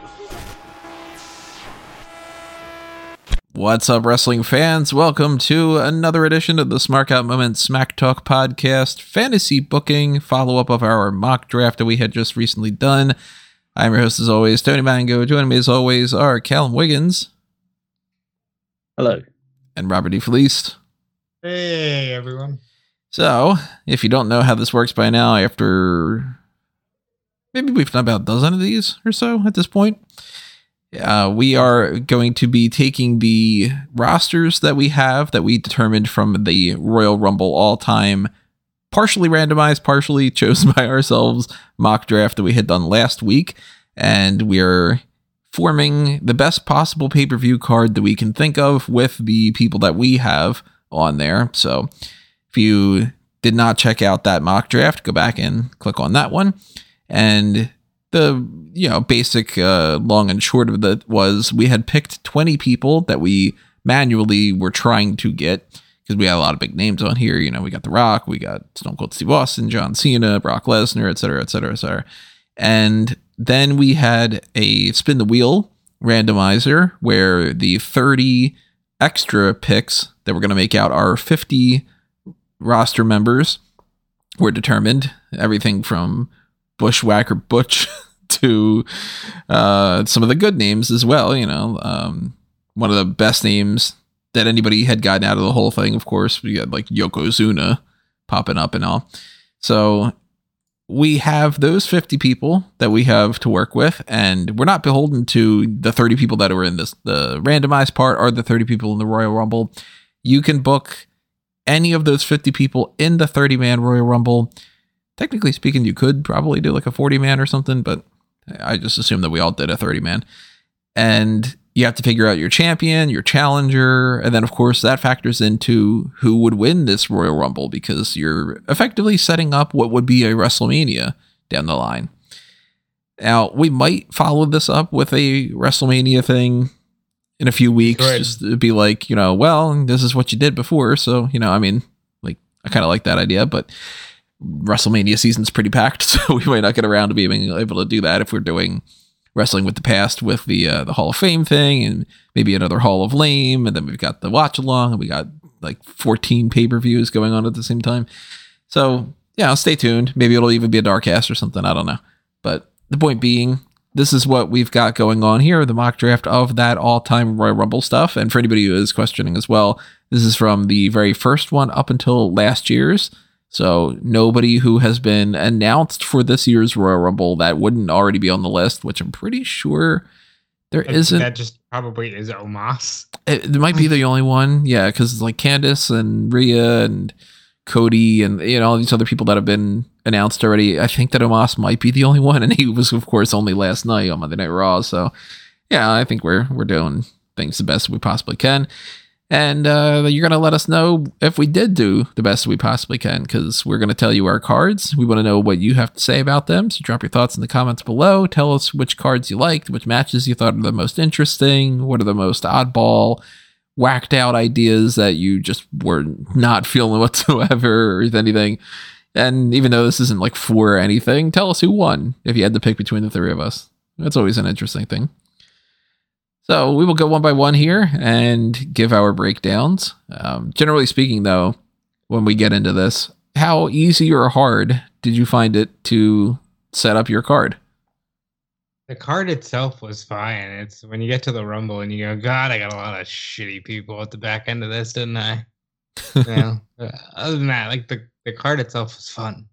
What's up, wrestling fans? Welcome to another edition of the Smark Out Moment Smack Talk podcast, fantasy booking, follow-up of our mock draft that we had just recently done. I'm your host, as always, Tony Mango. Joining me, as always, are Callum Wiggins. Hello. And Robert E. Felice. Hey, everyone. So, if you don't know how this works by now, after maybe we've done about a dozen of these or so at this point, we are going to be taking the rosters that we have that we determined from the Royal Rumble all-time, partially randomized, partially chosen by ourselves mock draft that we had done last week, and we are forming the best possible pay-per-view card that we can think of with the people that we have on there. So if you did not check out that mock draft, go back and click on that one. And the basic long and short of it was we had picked 20 people that we manually were trying to get, because we had a lot of big names on here. We got The Rock, we got Stone Cold Steve Austin, John Cena, Brock Lesnar, etc., etc., etc. And then we had a spin the wheel randomizer where the 30 extra picks that were going to make out our 50 roster members were determined. Everything from Bushwhacker Butch to some of the good names as well. One of the best names that anybody had gotten out of the whole thing, of course, we had like Yokozuna popping up and all. So we have those 50 people that we have to work with, and we're not beholden to the 30 people that were in the randomized part or the 30 people in the Royal Rumble. You can book any of those 50 people in the 30-man Royal Rumble. Technically speaking, you could probably do like a 40-man or something, but I just assume that we all did a 30-man. And you have to figure out your champion, your challenger, and then, of course, that factors into who would win this Royal Rumble, because you're effectively setting up what would be a WrestleMania down the line. Now, we might follow this up with a WrestleMania thing in a few weeks, just to be like, well, this is what you did before. So, I kind of like that idea, but WrestleMania season's pretty packed, so we might not get around to being able to do that if we're doing Wrestling with the Past with the Hall of Fame thing, and maybe another Hall of Lame, and then we've got the watch along, and we got like 14 pay-per-views going on at the same time. So stay tuned. Maybe it'll even be a Darkcast or something. I don't know. But the point being, this is what we've got going on here, the mock draft of that all-time Royal Rumble stuff. And for anybody who is questioning as well, this is from the very first one up until last year's. So nobody who has been announced for this year's Royal Rumble that wouldn't already be on the list, which I'm pretty sure there isn't. That just probably is Omos. It might be the only one. Yeah, because it's like Candice and Rhea and Cody and all these other people that have been announced already. I think that Omos might be the only one, and he was, of course, only last night on Monday Night Raw. So yeah, I think we're doing things the best we possibly can. And you're going to let us know if we did do the best we possibly can, because we're going to tell you our cards. We want to know what you have to say about them. So drop your thoughts in the comments below. Tell us which cards you liked, which matches you thought are the most interesting, what are the most oddball, whacked out ideas that you just were not feeling whatsoever or anything. And even though this isn't like for anything, tell us who won if you had to pick between the three of us. That's always an interesting thing. So we will go one by one here and give our breakdowns. Generally speaking, though, when we get into this, how easy or hard did you find it to set up your card? The card itself was fine. It's when you get to the Rumble and you go, God, I got a lot of shitty people at the back end of this, didn't I? Other than that, like the card itself was fun.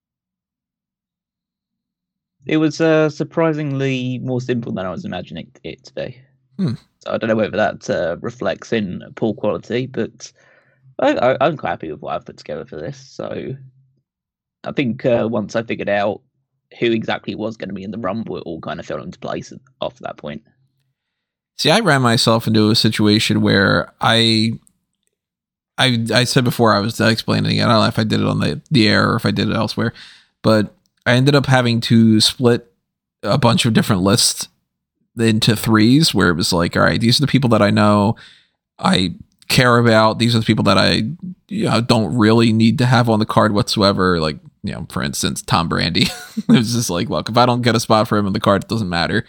It was surprisingly more simple than I was imagining it to be. So I don't know whether that reflects in poor quality, but I'm quite happy with what I've put together for this. So I think once I figured out who exactly was going to be in the Rumble, it all kind of fell into place after that point. See, I ran myself into a situation where I said before, I was explaining it. I don't know if I did it on the air or if I did it elsewhere, but I ended up having to split a bunch of different lists into threes, where it was like, all right, these are the people that I know I care about. These are the people that I don't really need to have on the card whatsoever. Like, for instance, Tom Brady. It was just like, look, if I don't get a spot for him on the card, it doesn't matter.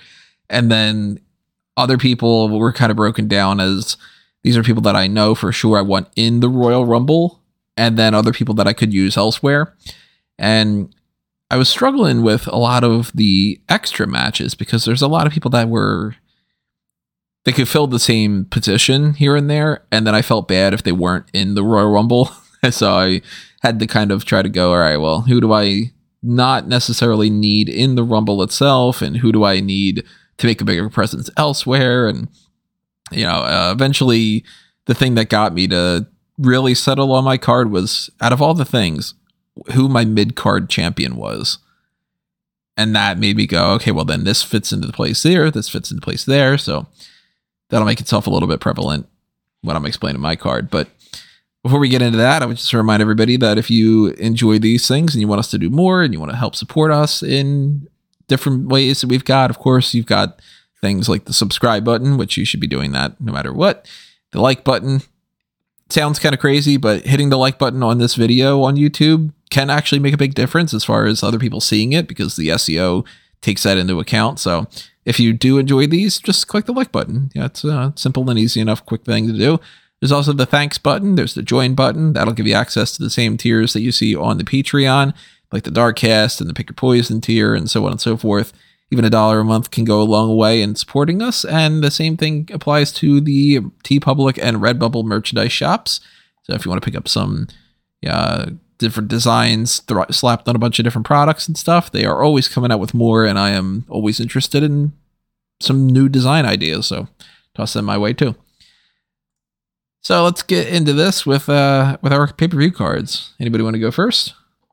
And then other people were kind of broken down as these are people that I know for sure I want in the Royal Rumble, and then other people that I could use elsewhere. And I was struggling with a lot of the extra matches because there's a lot of people that they could fill the same position here and there, and then I felt bad if they weren't in the Royal Rumble. So I had to kind of try to go, all right, well, who do I not necessarily need in the Rumble itself, and who do I need to make a bigger presence elsewhere? And, eventually the thing that got me to really settle on my card was, out of all the things, who my mid-card champion was. And that made me go, okay, well, then this fits into the place there, this fits into place there, so that'll make itself a little bit prevalent when I'm explaining my card. But before we get into that, I would just remind everybody that if you enjoy these things and you want us to do more and you want to help support us in different ways that we've got, of course, you've got things like the subscribe button, which you should be doing that no matter what. The like button sounds kind of crazy, but hitting the like button on this video on YouTube can actually make a big difference as far as other people seeing it, because the SEO takes that into account. So if you do enjoy these, just click the like button. Yeah, it's a simple and easy enough, quick thing to do. There's also the thanks button. There's the join button. That'll give you access to the same tiers that you see on the Patreon, like the Darkcast and the Pick Your Poison tier and so on and so forth. Even $1 a month can go a long way in supporting us. And the same thing applies to the TeePublic and Redbubble merchandise shops. So if you want to pick up some different designs slapped on a bunch of different products and stuff, they are always coming out with more, and I am always interested in some new design ideas, so toss them my way too. So let's get into this with our pay-per-view cards. Anybody want to go first?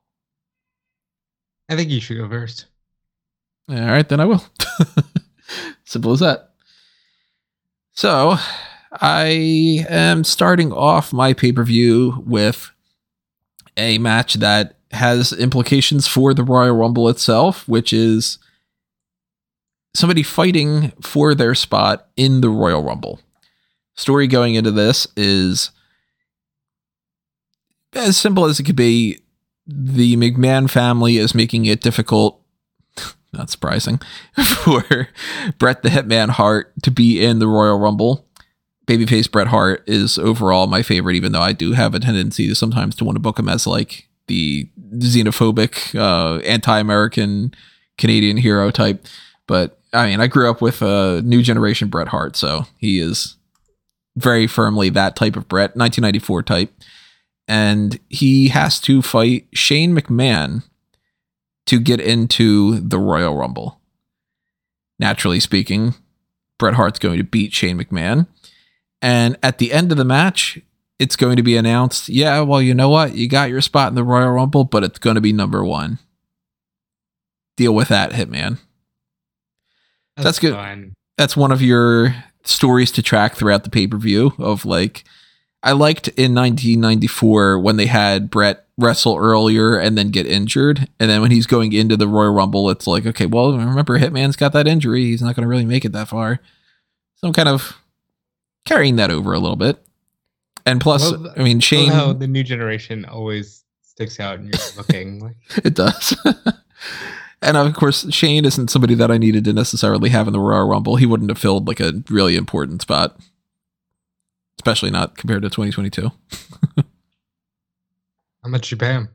I think you should go first. All right, then I will. Simple as that. So I am starting off my pay-per-view with a match that has implications for the Royal Rumble itself, which is somebody fighting for their spot in the Royal Rumble. Story going into this is as simple as it could be. The McMahon family is making it difficult, not surprising, for Bret the Hitman Hart to be in the Royal Rumble. Babyface Bret Hart is overall my favorite, even though I do have a tendency to sometimes to want to book him as like the xenophobic, anti-American Canadian hero type. But I mean, I grew up with a new generation Bret Hart, so he is very firmly that type of Bret, 1994 type. And he has to fight Shane McMahon to get into the Royal Rumble. Naturally speaking, Bret Hart's going to beat Shane McMahon. And at the end of the match, it's going to be announced, yeah, well, you know what? You got your spot in the Royal Rumble, but it's going to be number 1. Deal with that, Hitman. That's good. Fine. That's one of your stories to track throughout the pay-per-view of like, I liked in 1994 when they had Bret wrestle earlier and then get injured. And then when he's going into the Royal Rumble, it's like, okay, well, remember Hitman's got that injury. He's not going to really make it that far. So I'm kind of carrying that over a little bit. And plus, I mean, Shane... how the new generation always sticks out in your booking. It does. And of course, Shane isn't somebody that I needed to necessarily have in the Royal Rumble. He wouldn't have filled like a really important spot. Especially not compared to 2022. How much you pay him?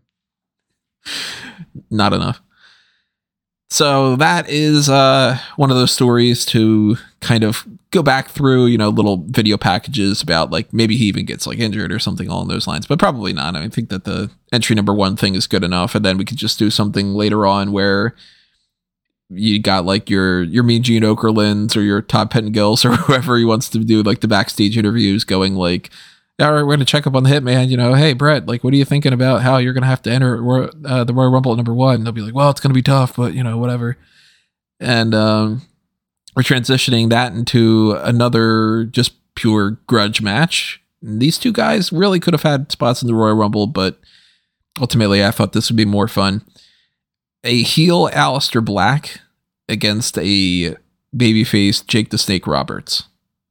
Not enough. So that is one of those stories to kind of go back through, little video packages about like maybe he even gets like injured or something along those lines, but probably not. I think that the entry number 1 thing is good enough. And then we could just do something later on where you got like your Mean Gene Okerlunds or your Todd Pettingills or whoever he wants to do like the backstage interviews going like, all right, we're going to check up on the Hitman, hey, Bret, like, what are you thinking about how you're going to have to enter the Royal Rumble at number 1? And they'll be like, well, it's going to be tough, but whatever. And we're transitioning that into another just pure grudge match. And these two guys really could have had spots in the Royal Rumble, but ultimately I thought this would be more fun. A heel Aleister Black against a babyface Jake the Snake Roberts.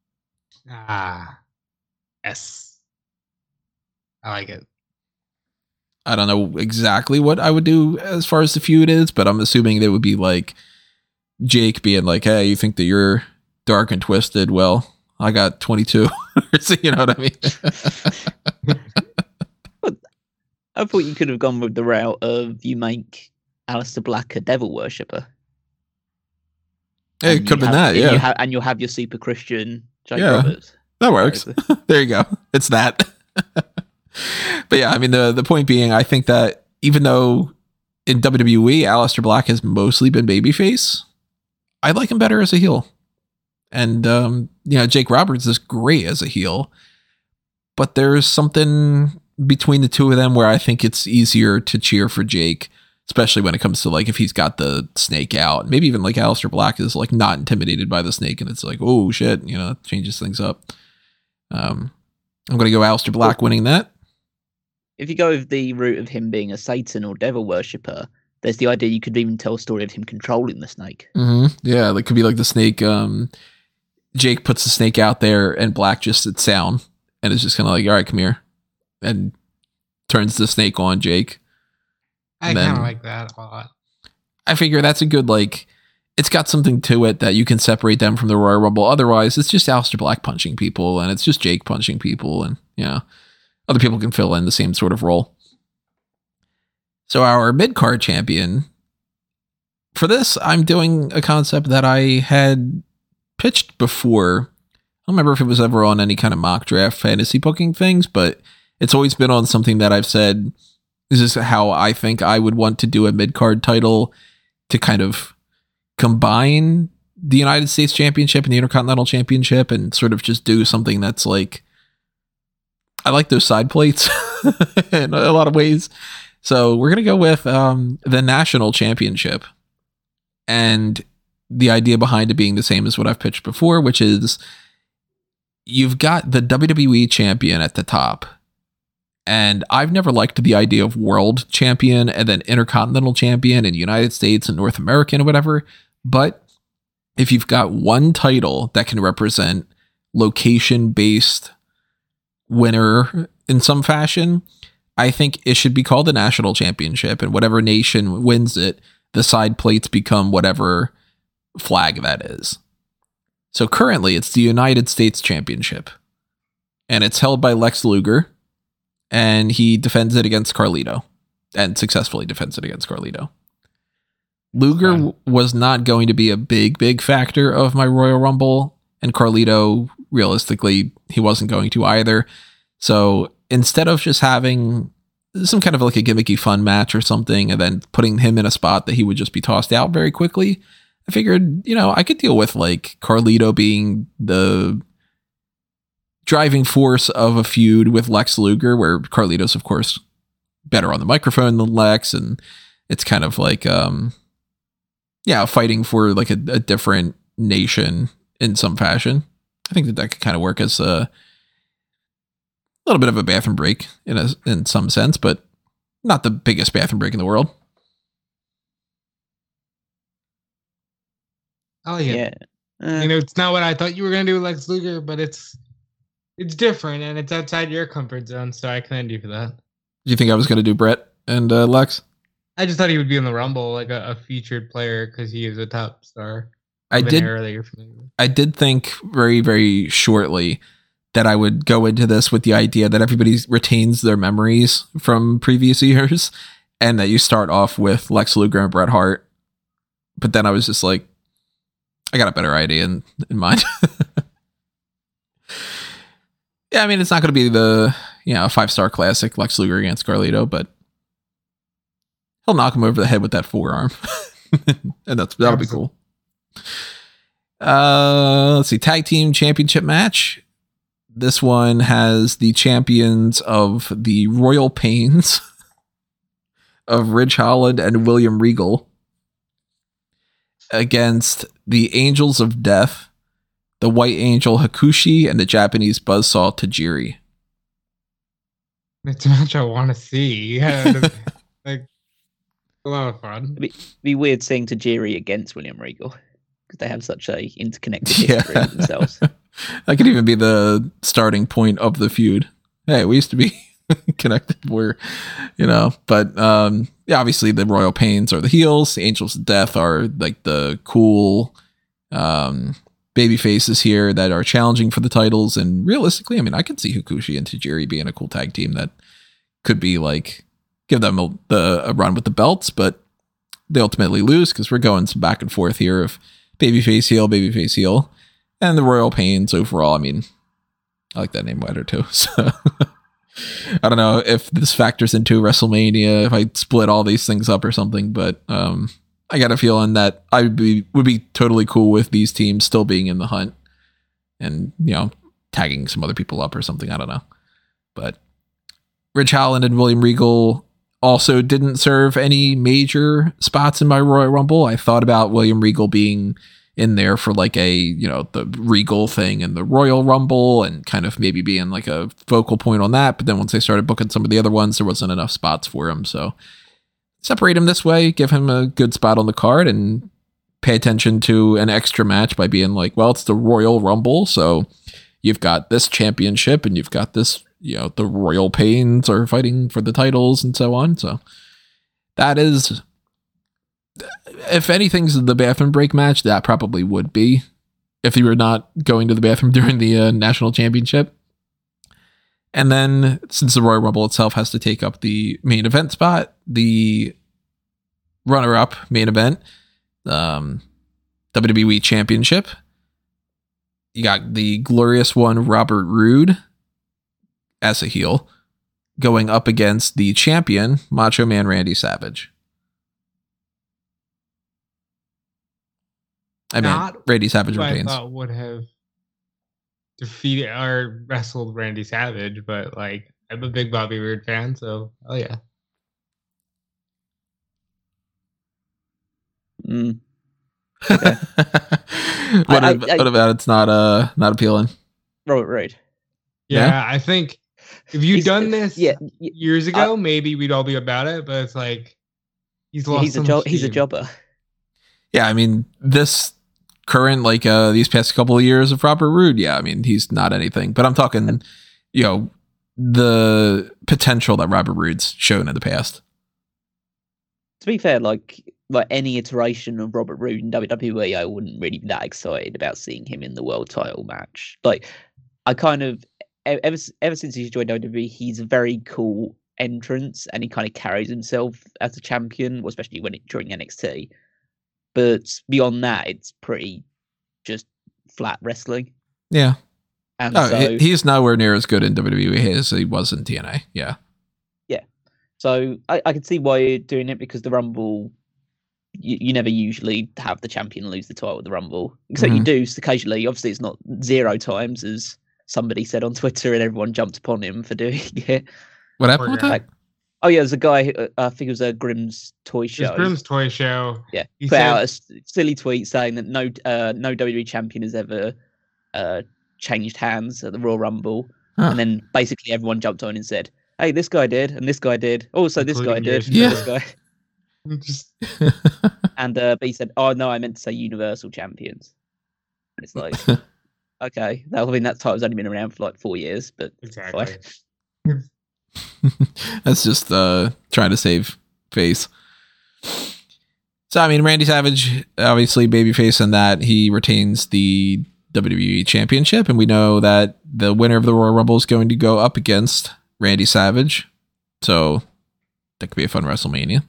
Yes. I like it. I don't know exactly what I would do as far as the feud is, but I'm assuming they would be like Jake being like, hey, you think that you're dark and twisted? Well, I got 22. You know what I mean? I thought you could have gone with the route of you make Aleister Black a devil worshipper. It could have been that, yeah. And you'll have your super Christian Jake Roberts. That works. There you go. It's that. But yeah, I mean, the point being, I think that even though in WWE, Aleister Black has mostly been babyface, I like him better as a heel. And, Jake Roberts is great as a heel. But there's something between the two of them where I think it's easier to cheer for Jake, especially when it comes to like if he's got the snake out. Maybe even like Aleister Black is like not intimidated by the snake and it's like, oh shit, it changes things up. I'm going to go Aleister Black winning that. If you go with the route of him being a Satan or devil worshipper, there's the idea you could even tell a story of him controlling the snake. Mm-hmm. Yeah, it could be like the snake. Jake puts the snake out there and Black just sits down and is just kind of like, all right, come here. And turns the snake on Jake. I kind of like that a lot. I figure that's a good, like, it's got something to it that you can separate them from the Royal Rumble. Otherwise, it's just Aleister Black punching people and it's just Jake punching people and, other people can fill in the same sort of role. So our mid-card champion, for this, I'm doing a concept that I had pitched before. I don't remember if it was ever on any kind of mock draft fantasy booking things, but it's always been on something that I've said, this is how I think I would want to do a mid-card title to kind of combine the United States Championship and the Intercontinental Championship and sort of just do something that's like, I like those side plates in a lot of ways. So we're going to go with the National Championship. And the idea behind it being the same as what I've pitched before, which is you've got the WWE Champion at the top. And I've never liked the idea of World Champion and then Intercontinental Champion in United States and North American or whatever. But if you've got one title that can represent location-based winner in some fashion, I think it should be called the National Championship. And whatever nation wins it, the side plates become whatever flag that is. So currently, it's the United States Championship. And it's held by Lex Luger. And he defends it against Carlito. And successfully defends it against Carlito. Luger was not going to be a big factor of my Royal Rumble. And Carlito, realistically, he wasn't going to either. So instead of just having some kind of like a gimmicky fun match or something, and then putting him in a spot that he would just be tossed out very quickly, I figured, I could deal with like Carlito being the driving force of a feud with Lex Luger, where Carlito's, of course, better on the microphone than Lex. And it's kind of like, fighting for like a different nation in some fashion. I think that could kind of work as a little bit of a bathroom break in some sense, but not the biggest bathroom break in the world. Oh yeah. It's not what I thought you were gonna do with Lex Luger, but it's different and it's outside your comfort zone, so I commend you for that. Do you think I was gonna do Brett and Lex? I just thought he would be in the Rumble, like a featured player, because he is a top star. I did think very, very shortly that I would go into this with the idea that everybody retains their memories from previous years and that you start off with Lex Luger and Bret Hart. But then I was just like, I got a better idea in mind. Yeah, I mean, it's not going to be the 5-star classic Lex Luger against Carlito, but he'll knock him over the head with that forearm. And that'll be cool. Let's see, tag team championship match. This one has the champions of the Royal Pains of Ridge Holland and William Regal against the Angels of Death, the White Angel Hakushi, and the Japanese Buzzsaw Tajiri. It's a match I want to see. Yeah, like a lot of fun. It'd be weird seeing Tajiri against William Regal because they have such a interconnected history themselves. That could even be the starting point of the feud. Hey, we used to be connected. But yeah, obviously the Royal Pains are the heels. The Angels of Death are like the cool baby faces here that are challenging for the titles. And realistically, I mean, I could see Hakushi and Tajiri being a cool tag team that could be like, give them a run with the belts, but they ultimately lose because we're going some back and forth here of babyface heel. And the Royal Pains overall, I mean, I like that name better too. So I don't know if this factors into WrestleMania, if I split all these things up or something, but I got a feeling that I would be totally cool with these teams still being in the hunt and, you know, tagging some other people up or something. I don't know. But Ridge Holland and William Regal also didn't serve any major spots in my Royal Rumble. I thought about William Regal being in there for like a, you know, the Regal thing and the Royal Rumble and kind of maybe being like a focal point on that. But then once they started booking some of the other ones, there wasn't enough spots for him. So separate him this way, give him a good spot on the card and pay attention to an extra match by being like, well, it's the Royal Rumble. So you've got this championship and you've got this, you know, the Royal Pains are fighting for the titles and so on. So that is, if anything's the bathroom break match, that probably would be if you were not going to the bathroom during the national championship. And then since the Royal Rumble itself has to take up the main event spot, the runner-up main event, WWE Championship, you got the glorious one, Robert Roode, as a heel, going up against the champion, Macho Man Randy Savage. I mean, Randy Savage retains. I thought would have defeated or wrestled Randy Savage, but like, I'm a big Bobby Roode fan, so oh yeah. Okay. What about it's not appealing? Robert Roode. Yeah, I think if you'd done this years ago, maybe we'd all be about it. But it's like he's lost. He's a jobber. Yeah, I mean this current these past couple of years of Robert Roode. Yeah, I mean he's not anything. But I'm talking, you know, the potential that Robert Roode's shown in the past. To be fair, like any iteration of Robert Roode in WWE, I wouldn't really be that excited about seeing him in the world title match. Like, I kind of ever since he's joined WWE, he's a very cool entrance, and he kind of carries himself as a champion, especially during NXT. But beyond that, it's pretty just flat wrestling. Yeah. And so, he's nowhere near as good in WWE as he was in TNA. Yeah. Yeah. So I can see why you're doing it, because the Rumble, you never usually have the champion lose the title at the Rumble. Except you do occasionally. Obviously, it's not 0 times, as somebody said on Twitter, and everyone jumped upon him for doing it. What happened with that? Oh yeah, there's a guy. I think it was a Grimm's Toy Show. Grimm's Toy Show. Yeah, he put out a silly tweet saying that no WWE champion has ever changed hands at the Royal Rumble, and then basically everyone jumped on and said, "Hey, this guy did, and this guy did. Also, this guy did. Yeah, this guy." And but he said, "Oh no, I meant to say Universal Champions." And it's like, okay, that title's only been around for like 4 years, but exactly. That's just trying to save face. So I mean, Randy Savage, obviously babyface in that he retains the WWE Championship, and we know that the winner of the Royal Rumble is going to go up against Randy Savage. So that could be a fun WrestleMania.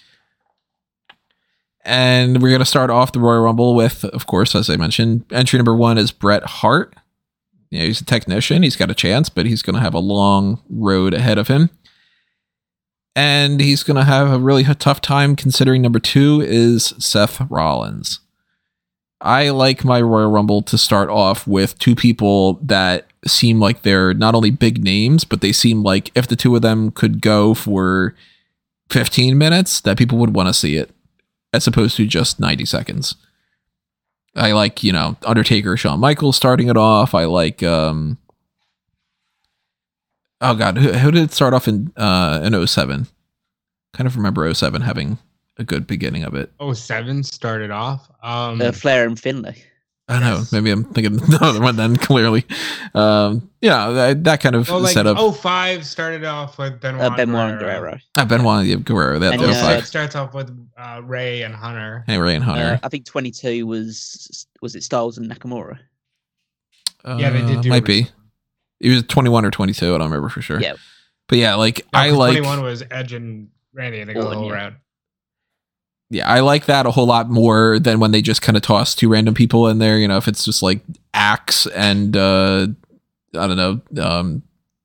And we're going to start off the Royal Rumble with, of course, as I mentioned, entry number 1 is Bret Hart. You know, he's a technician. He's got a chance, but he's going to have a long road ahead of him. And he's going to have a really tough time considering number 2 is Seth Rollins. I like my Royal Rumble to start off with 2 people that seem like they're not only big names, but they seem like if the 2 of them could go for 15 minutes, that people would want to see it, as opposed to just 90 seconds. I like, you know, Undertaker, Shawn Michaels starting it off. I like, oh God, who did it start off in 07? Kind of remember 07 having a good beginning of it. 07 started off. Flair and Finlay. I don't know. Maybe I'm thinking another one then, clearly. That kind of setup. 05 started off with Benoit and Guerrero. Benoit Guerrero. That 06 starts off with Ray and Hunter. Hey, Ray and Hunter. I think 22 was it Styles and Nakamura? Yeah, they did do might be. It was 21 or 22. I don't remember for sure. Yeah. But yeah, I like 21 was Edge and Randy, and they go the whole route. Yeah, I like that a whole lot more than when they just kind of toss two random people in there. If it's just like Axe and I don't know,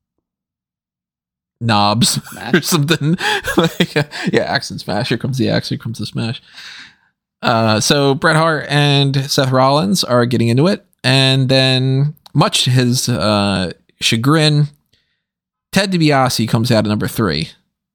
Knobs or something. Axe and Smash. Here comes the Axe. Here comes the Smash. So Bret Hart and Seth Rollins are getting into it, and then much to his chagrin, Ted DiBiase comes out at number 3.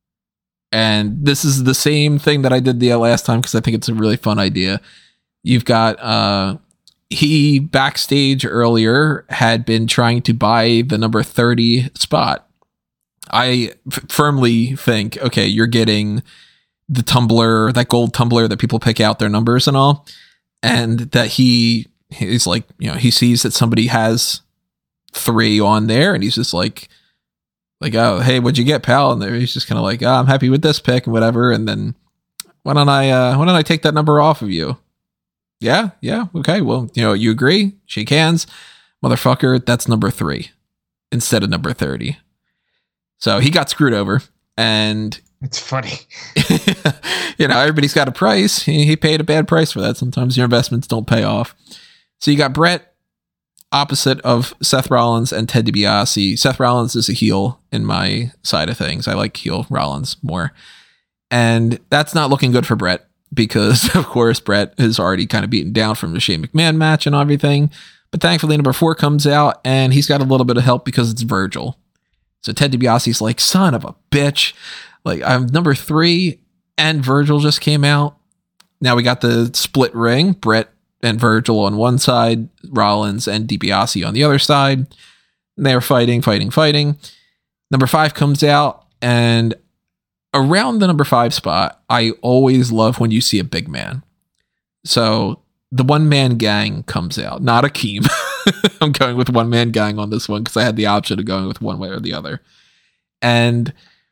And this is the same thing that I did the last time because I think it's a really fun idea. You've got he backstage earlier had been trying to buy the number 30 spot. I firmly think, okay, you're getting the tumbler, that gold tumbler that people pick out their numbers and all, and that he's like, he sees that somebody has 3 on there, and he's just like, oh, hey, what'd you get, pal? And he's just kind of like, I'm happy with this pick and whatever. And then why don't I take that number off of you? Yeah. Okay. Well, you agree? Shake hands, motherfucker. That's number 3 instead of number 30. So he got screwed over, and it's funny. Everybody's got a price. He paid a bad price for that. Sometimes your investments don't pay off. So you got Bret opposite of Seth Rollins and Ted DiBiase. Seth Rollins is a heel in my side of things. I like heel Rollins more. And that's not looking good for Bret because, of course, Bret is already kind of beaten down from the Shane McMahon match and everything. But thankfully, number 4 comes out, and he's got a little bit of help because it's Virgil. So Ted DiBiase's like, son of a bitch. Like, I'm number 3, and Virgil just came out. Now we got the split ring. Bret and Virgil on one side, Rollins and DiBiase on the other side. And they were fighting. Number 5 comes out, and around the number 5 spot, I always love when you see a big man. So the one-man gang comes out, not Akeem. I'm going with one-man gang on this one because I had the option of going with one way or the other. And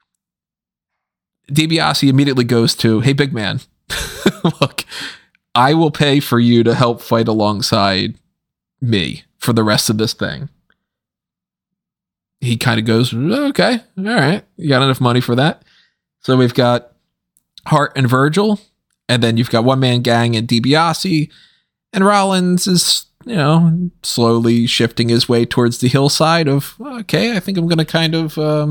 DiBiase immediately goes to, hey, big man, look, I will pay for you to help fight alongside me for the rest of this thing. He kind of goes, okay, all right. You got enough money for that? So we've got Hart and Virgil, and then you've got One Man Gang and DiBiase, and Rollins is, slowly shifting his way towards the hillside of, okay, I think I'm going to kind of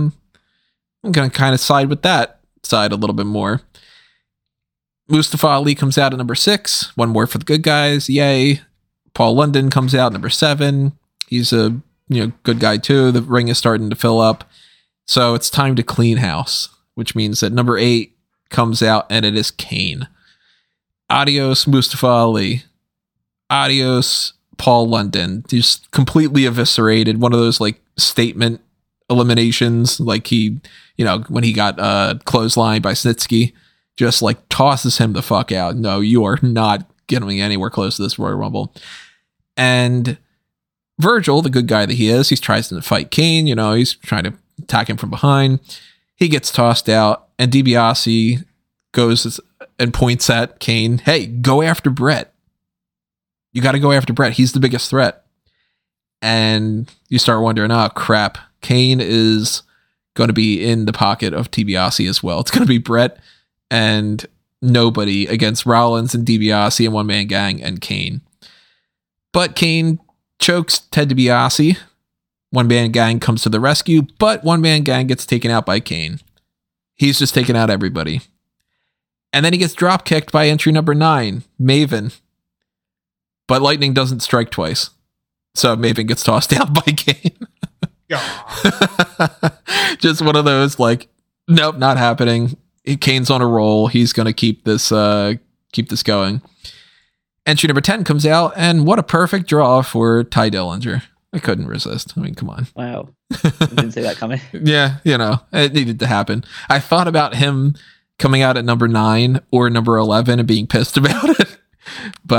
side with that side a little bit more. Mustafa Ali comes out at number 6. One more for the good guys. Yay. Paul London comes out number 7. He's a good guy too. The ring is starting to fill up. So it's time to clean house, which means that number 8 comes out, and it is Kane. Adios, Mustafa Ali. Adios, Paul London. Just completely eviscerated. One of those like statement eliminations, like he, when he got clotheslined by Snitsky. Just like tosses him the fuck out. No, you are not getting anywhere close to this Royal Rumble. And Virgil, the good guy that he is, he tries to fight Kane. He's trying to attack him from behind. He gets tossed out, and DiBiase goes and points at Kane. Hey, go after Bret. You got to go after Bret. He's the biggest threat. And you start wondering, oh, crap. Kane is going to be in the pocket of DiBiase as well. It's going to be Bret and nobody against Rollins and DiBiase and One Man Gang and Kane. But Kane chokes Ted DiBiase. One Man Gang comes to the rescue, but One Man Gang gets taken out by Kane. He's just taking out everybody. And then he gets drop kicked by entry number 9, Maven. But lightning doesn't strike twice. So Maven gets tossed out by Kane. Just one of those like, nope, not happening. Kane's on a roll. He's going to keep this going. Entry number 10 comes out, and what a perfect draw for Ty Dillinger. I couldn't resist. I mean, come on. Wow. I didn't see that coming. Yeah, it needed to happen. I thought about him coming out at number 9 or number 11 and being pissed about it, but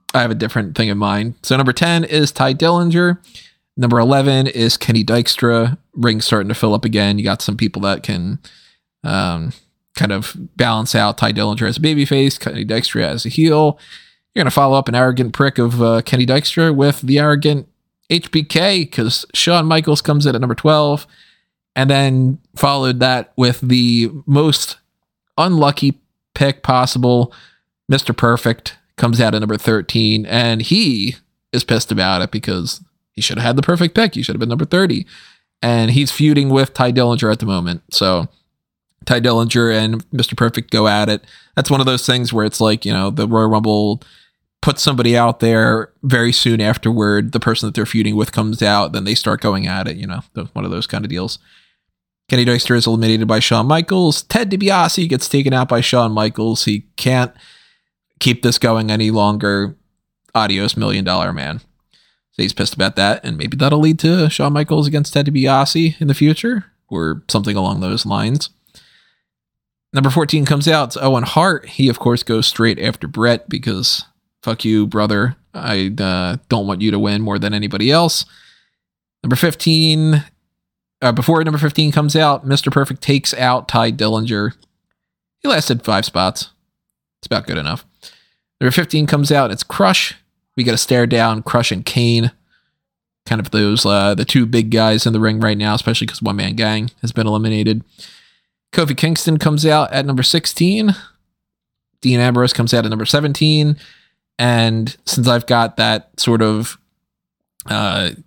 I have a different thing in mind. So number 10 is Ty Dillinger. Number 11 is Kenny Dykstra. Ring's starting to fill up again. You got some people that can kind of balance out Ty Dillinger as a babyface, Kenny Dykstra as a heel. You're going to follow up an arrogant prick of Kenny Dykstra with the arrogant HBK, because Shawn Michaels comes in at number 12, and then followed that with the most unlucky pick possible. Mr. Perfect comes out at number 13, and he is pissed about it because he should have had the perfect pick. He should have been number 30, and he's feuding with Ty Dillinger at the moment. So Ty Dillinger and Mr. Perfect go at it. That's one of those things where it's like, the Royal Rumble puts somebody out there very soon afterward. The person that they're feuding with comes out, then they start going at it, one of those kind of deals. Kenny Dykstra is eliminated by Shawn Michaels. Ted DiBiase gets taken out by Shawn Michaels. He can't keep this going any longer. Adios, $1 Million Man. So he's pissed about that, and maybe that'll lead to Shawn Michaels against Ted DiBiase in the future, or something along those lines. Number 14 comes out. It's Owen Hart. He, of course, goes straight after Bret because fuck you, brother. I don't want you to win more than anybody else. Number 15, before number 15 comes out, Mr. Perfect takes out Ty Dillinger. He lasted 5 spots. It's about good enough. Number 15 comes out. It's Crush. We got a stare down, Crush and Kane. Kind of those, the two big guys in the ring right now, especially because One Man Gang has been eliminated. Kofi Kingston comes out at number 16. Dean Ambrose comes out at number 17. And since I've got that sort of, friendly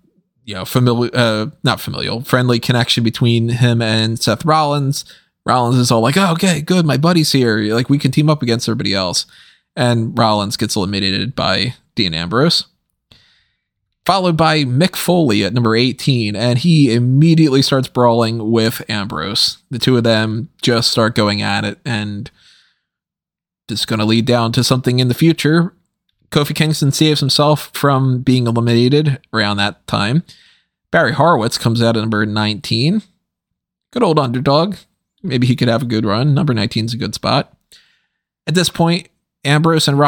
connection between him and Seth Rollins, Rollins is all like, oh, okay, good, my buddy's here. Like, we can team up against everybody else. And Rollins gets eliminated by Dean Ambrose. Followed by Mick Foley at number 18, and he immediately starts brawling with Ambrose. The two of them just start going at it, and this is going to lead down to something in the future. Kofi Kingston saves himself from being eliminated around that time. Barry Horowitz comes out at number 19. Good old underdog. Maybe he could have a good run. Number 19 is a good spot. At this point, Ambrose and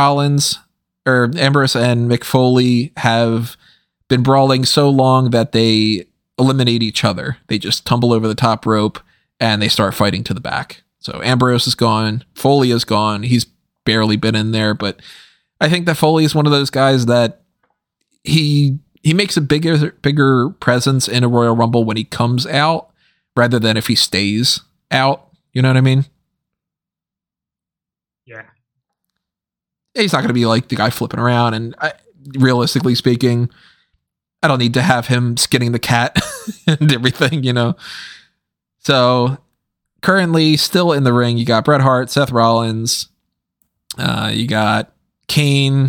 Mick Foley have been brawling so long that they eliminate each other. They just tumble over the top rope and they start fighting to the back. So Ambrose is gone. Foley is gone. He's barely been in there, but I think that Foley is one of those guys that he makes a bigger presence in a Royal Rumble when he comes out rather than if he stays out. You know what I mean? Yeah. He's not going to be like the guy flipping around, and realistically speaking, I don't need to have him skinning the cat and everything, So currently still in the ring, you got Bret Hart, Seth Rollins, you got Kane,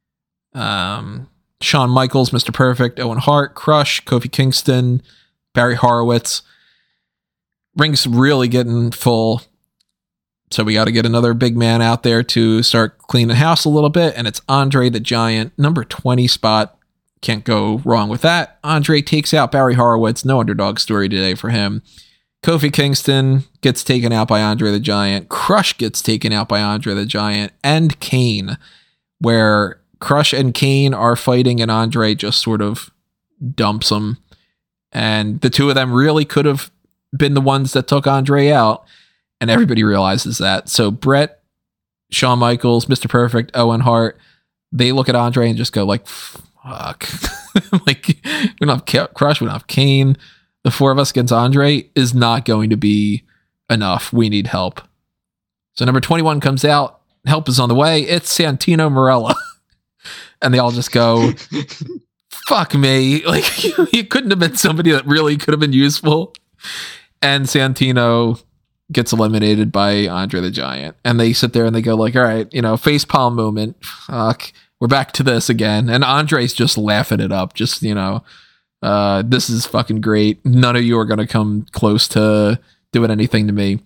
Shawn Michaels, Mr. Perfect, Owen Hart, Crush, Kofi Kingston, Barry Horowitz. Ring's really getting full. So we got to get another big man out there to start cleaning house a little bit. And it's Andre the Giant, number 20 spot. Can't go wrong with that. Andre takes out Barry Horowitz. No underdog story today for him. Kofi Kingston gets taken out by Andre the Giant. Crush gets taken out by Andre the Giant. And Kane, where Crush and Kane are fighting and Andre just sort of dumps them. And the two of them really could have been the ones that took Andre out. And everybody realizes that. So Bret, Shawn Michaels, Mr. Perfect, Owen Hart, they look at Andre and just go like, fuck. Like, we don't have Crush, we don't have Kane. The four of us against Andre is not going to be enough. We need help. So number 21 comes out. Help is on the way. It's Santino Marella. And they all just go, fuck me. Like, he couldn't have been somebody that really could have been useful. And Santino gets eliminated by Andre the Giant. And they sit there and they go like, all right, facepalm moment. Fuck. We're back to this again. And Andre's just laughing it up. Just, this is fucking great. None of you are going to come close to doing anything to me.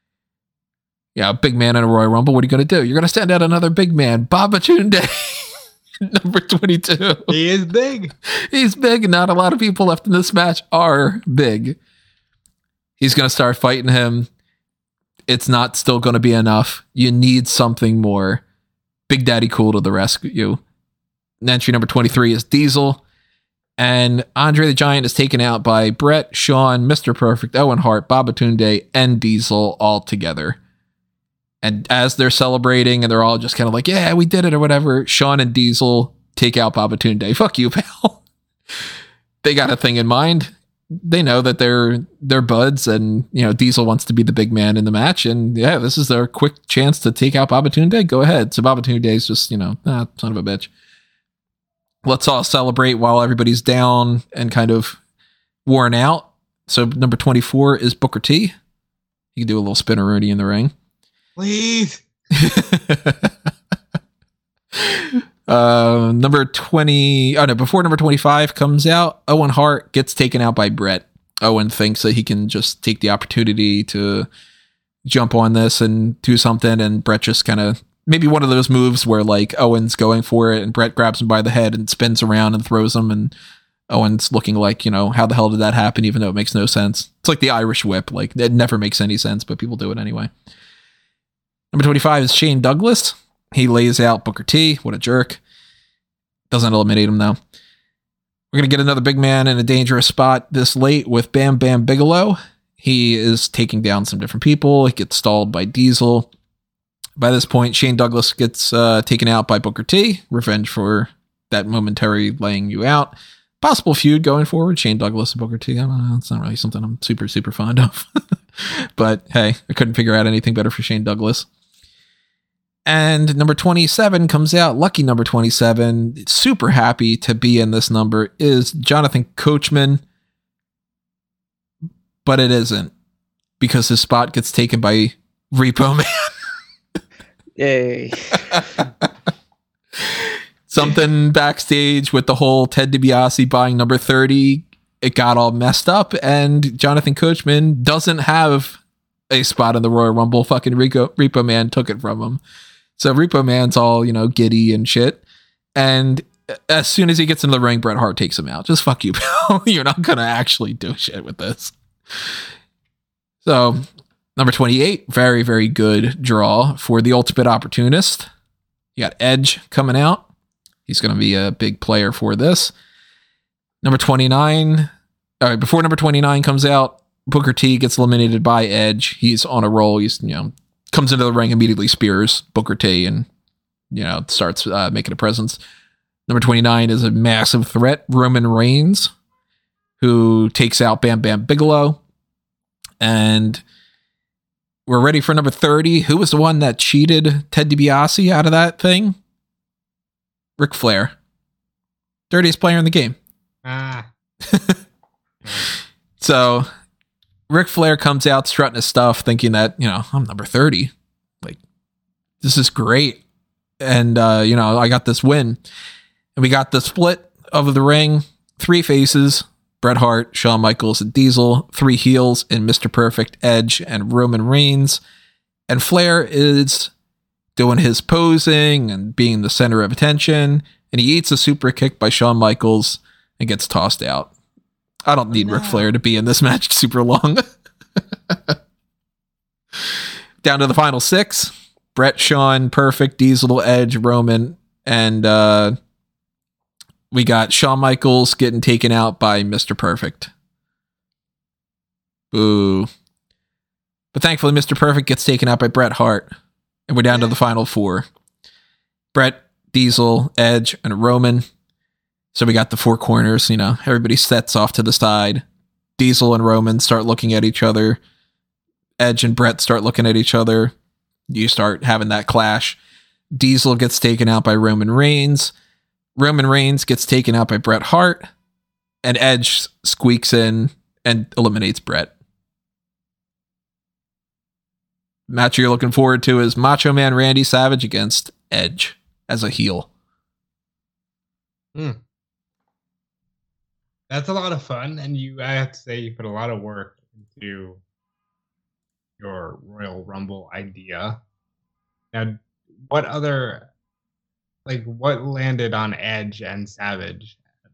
Yeah, big man in a Royal Rumble. What are you going to do? You're going to stand out another big man. Babatunde, number 22. He is big. He's big. Not a lot of people left in this match are big. He's going to start fighting him. It's not still going to be enough. You need something more. Big Daddy Cool to the rescue. Entry number 23 is Diesel. And Andre the Giant is taken out by Bret, Shawn, Mr. Perfect, Owen Hart, Babatunde, and Diesel all together. And as they're celebrating and they're all just kind of like, yeah, we did it or whatever, Shawn and Diesel take out Babatunde. Fuck you, pal. They got a thing in mind. They know that they're buds, and Diesel wants to be the big man in the match, and yeah, this is their quick chance to take out Babatunde. Go ahead. So Babatunde is just son of a bitch. Let's all celebrate while everybody's down and kind of worn out. So number 24 is Booker T. You can do a little spinneroonie in the ring. Please. Number 20. Oh no, before number 25 comes out, Owen Hart gets taken out by Bret. Owen thinks that he can just take the opportunity to jump on this and do something, and Bret just kind of, maybe one of those moves where like Owen's going for it and Bret grabs him by the head and spins around and throws him, and Owen's looking like, how the hell did that happen, even though it makes no sense. It's like the Irish whip. Like, it never makes any sense, but people do it anyway. Number 25 is Shane Douglas. He lays out Booker T. What a jerk. Doesn't eliminate him, though. We're going to get another big man in a dangerous spot this late with Bam Bam Bigelow. He is taking down some different people. He gets stalled by Diesel. By this point, Shane Douglas gets taken out by Booker T. Revenge for that momentary laying you out. Possible feud going forward. Shane Douglas and Booker T. I don't know. It's not really something I'm super, super fond of. But hey, I couldn't figure out anything better for Shane Douglas. And number 27 comes out. Lucky number 27. Super happy to be in this number is Jonathan Coachman. But it isn't, because his spot gets taken by Repo Man. Yay. Something backstage with the whole Ted DiBiase buying number 30. It got all messed up, and Jonathan Coachman doesn't have a spot in the Royal Rumble. Fucking Repo Man took it from him. So Repo Man's all, giddy and shit. And as soon as he gets in the ring, Bret Hart takes him out. Just fuck you, pal. You're not going to actually do shit with this. So, number 28, very, very good draw for the Ultimate Opportunist. You got Edge coming out. He's going to be a big player for this. Number 29. All right, before number 29 comes out, Booker T gets eliminated by Edge. He's on a roll. He's, comes into the ring, immediately spears Booker T and, starts making a presence. Number 29 is a massive threat, Roman Reigns, who takes out Bam Bam Bigelow. And we're ready for number 30. Who was the one that cheated Ted DiBiase out of that thing? Ric Flair. Dirtiest player in the game. So Ric Flair comes out strutting his stuff, thinking that, I'm number 30. Like, this is great. And, I got this win. And we got the split of the ring. 3 faces. Bret Hart, Shawn Michaels, and Diesel. 3 heels in Mr. Perfect, Edge, and Roman Reigns. And Flair is doing his posing and being the center of attention. And he eats a super kick by Shawn Michaels and gets tossed out. I don't need Ric Flair to be in this match super long. Down to the final 6. Bret, Shawn, Perfect, Diesel, Edge, Roman, and we got Shawn Michaels getting taken out by Mr. Perfect. Boo. But thankfully, Mr. Perfect gets taken out by Bret Hart. And we're down to the final 4. Bret, Diesel, Edge, and Roman. So we got the 4 corners, everybody sets off to the side. Diesel and Roman start looking at each other. Edge and Bret start looking at each other. You start having that clash. Diesel gets taken out by Roman Reigns. Roman Reigns gets taken out by Bret Hart. And Edge squeaks in and eliminates Bret. Match you're looking forward to is Macho Man Randy Savage against Edge as a heel. That's a lot of fun, and I have to say you put a lot of work into your Royal Rumble idea. Now, what landed on Edge and Savage?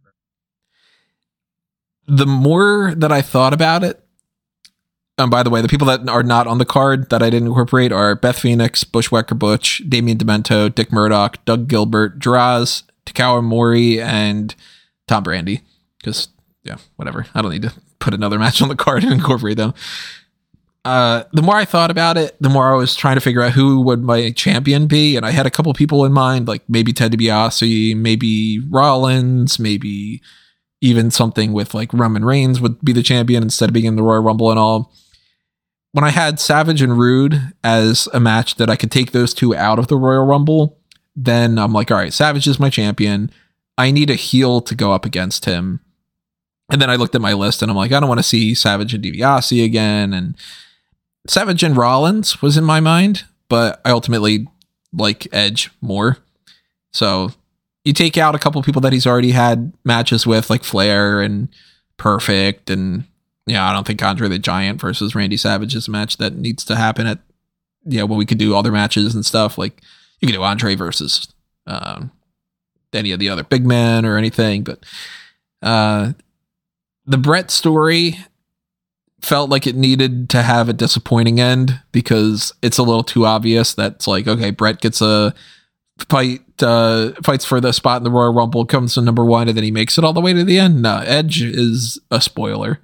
The more that I thought about it, and by the way, the people that are not on the card that I didn't incorporate are Beth Phoenix, Bushwhacker Butch, Damian Demento, Dick Murdoch, Doug Gilbert, Draz, Takao Mori and Tom Brandi. Because, yeah, whatever. I don't need to put another match on the card and incorporate them. The more I thought about it, the more I was trying to figure out who would my champion be. And I had a couple people in mind, like maybe Ted DiBiase, maybe Rollins, maybe even something with like Roman Reigns would be the champion instead of being in the Royal Rumble and all. When I had Savage and Rude as a match that I could take those two out of the Royal Rumble, then I'm like, all right, Savage is my champion. I need a heel to go up against him. And then I looked at my list and I'm like, I don't want to see Savage and DiBiase again. And Savage and Rollins was in my mind, but I ultimately like Edge more. So you take out a couple people that he's already had matches with, like Flair and Perfect. And yeah, I don't think Andre the Giant versus Randy Savage is a match that needs to happen at, when we could do other matches and stuff. Like you could do Andre versus any of the other big men or anything. But the Brett story felt like it needed to have a disappointing end because it's a little too obvious that it's like, okay, Brett gets a fight, fights for the spot in the Royal Rumble, comes to number 1, and then he makes it all the way to the end. No, Edge is a spoiler.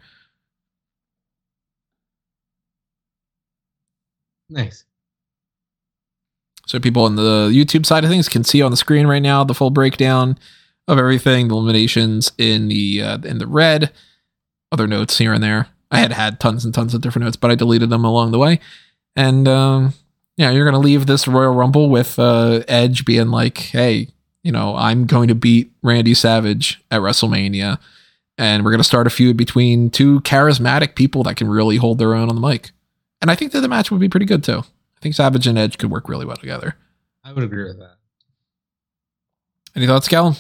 Nice. So people on the YouTube side of things can see on the screen right now the full breakdown of everything, the eliminations in the red, other notes here and there. I had tons and tons of different notes, but I deleted them along the way. And you're going to leave this Royal Rumble with Edge being like, hey, I'm going to beat Randy Savage at WrestleMania. And we're going to start a feud between two charismatic people that can really hold their own on the mic. And I think that the match would be pretty good too. I think Savage and Edge could work really well together. I would agree with that. Any thoughts, Callum?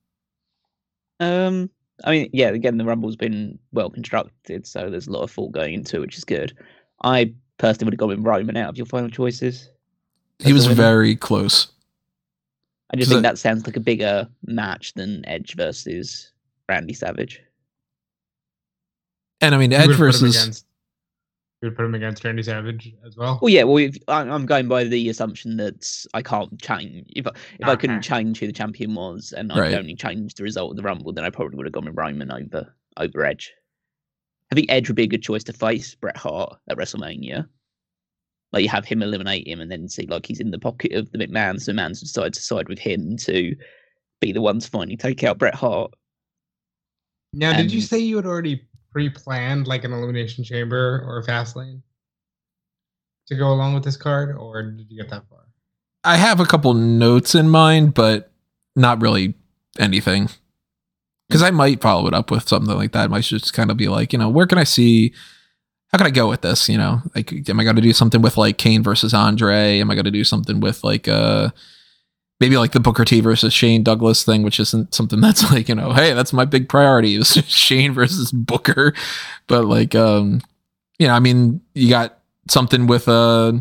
I mean, yeah, again, the Rumble's been well constructed, so there's a lot of thought going into it, which is good. I personally would have gone with Roman out of your final choices. He was very close. I just think that sounds like a bigger match than Edge versus Randy Savage. And I mean, Edge versus... You would put him against Randy Savage as well? Well, yeah, I'm going by the assumption that I can't change. If I couldn't change who the champion was and I could only change the result of the Rumble, then I probably would have gone with Roman over Edge. I think Edge would be a good choice to face Bret Hart at WrestleMania. Like, you have him eliminate him and then see, like, he's in the pocket of the McMahon, so McMahon's decided to side with him to be the one to finally take out Bret Hart. Now, did you say you had already pre-planned like an Elimination Chamber or a Fastlane to go along with this card, or did you get that far? I have a couple notes in mind, but not really anything. Because I might follow it up with something like that. It might just kind of be like, where can I see? How can I go with this? Like, am I going to do something with like Kane versus Andre? Am I going to do something with like maybe like the Booker T versus Shane Douglas thing, which isn't something that's like, hey, that's my big priority is Shane versus Booker. But like, I mean, you got something with the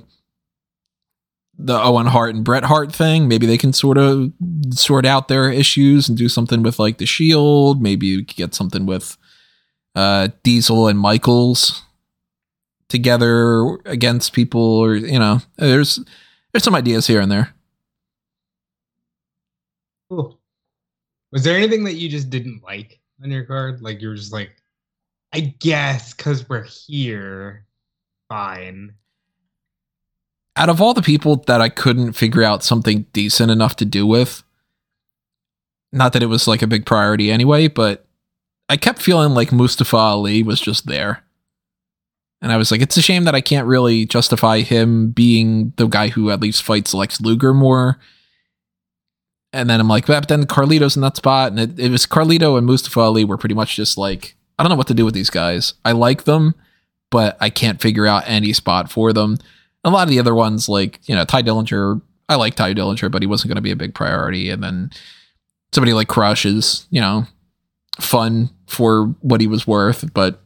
Owen Hart and Bret Hart thing. Maybe they can sort out their issues and do something with like the Shield. Maybe you could get something with Diesel and Michaels together against people, or there's some ideas here and there. Cool. Was there anything that you just didn't like on your card? Like you were just like, I guess because we're here, fine. Out of all the people that I couldn't figure out something decent enough to do with, not that it was like a big priority anyway, but I kept feeling like Mustafa Ali was just there. And I was like, it's a shame that I can't really justify him being the guy who at least fights Lex Luger more. And then I'm like, but then Carlito's in that spot. And it was Carlito and Mustafa Ali were pretty much just like, I don't know what to do with these guys. I like them, but I can't figure out any spot for them. And a lot of the other ones, like, Ty Dillinger, I like Ty Dillinger, but he wasn't going to be a big priority. And then somebody like Crush is, fun for what he was worth. But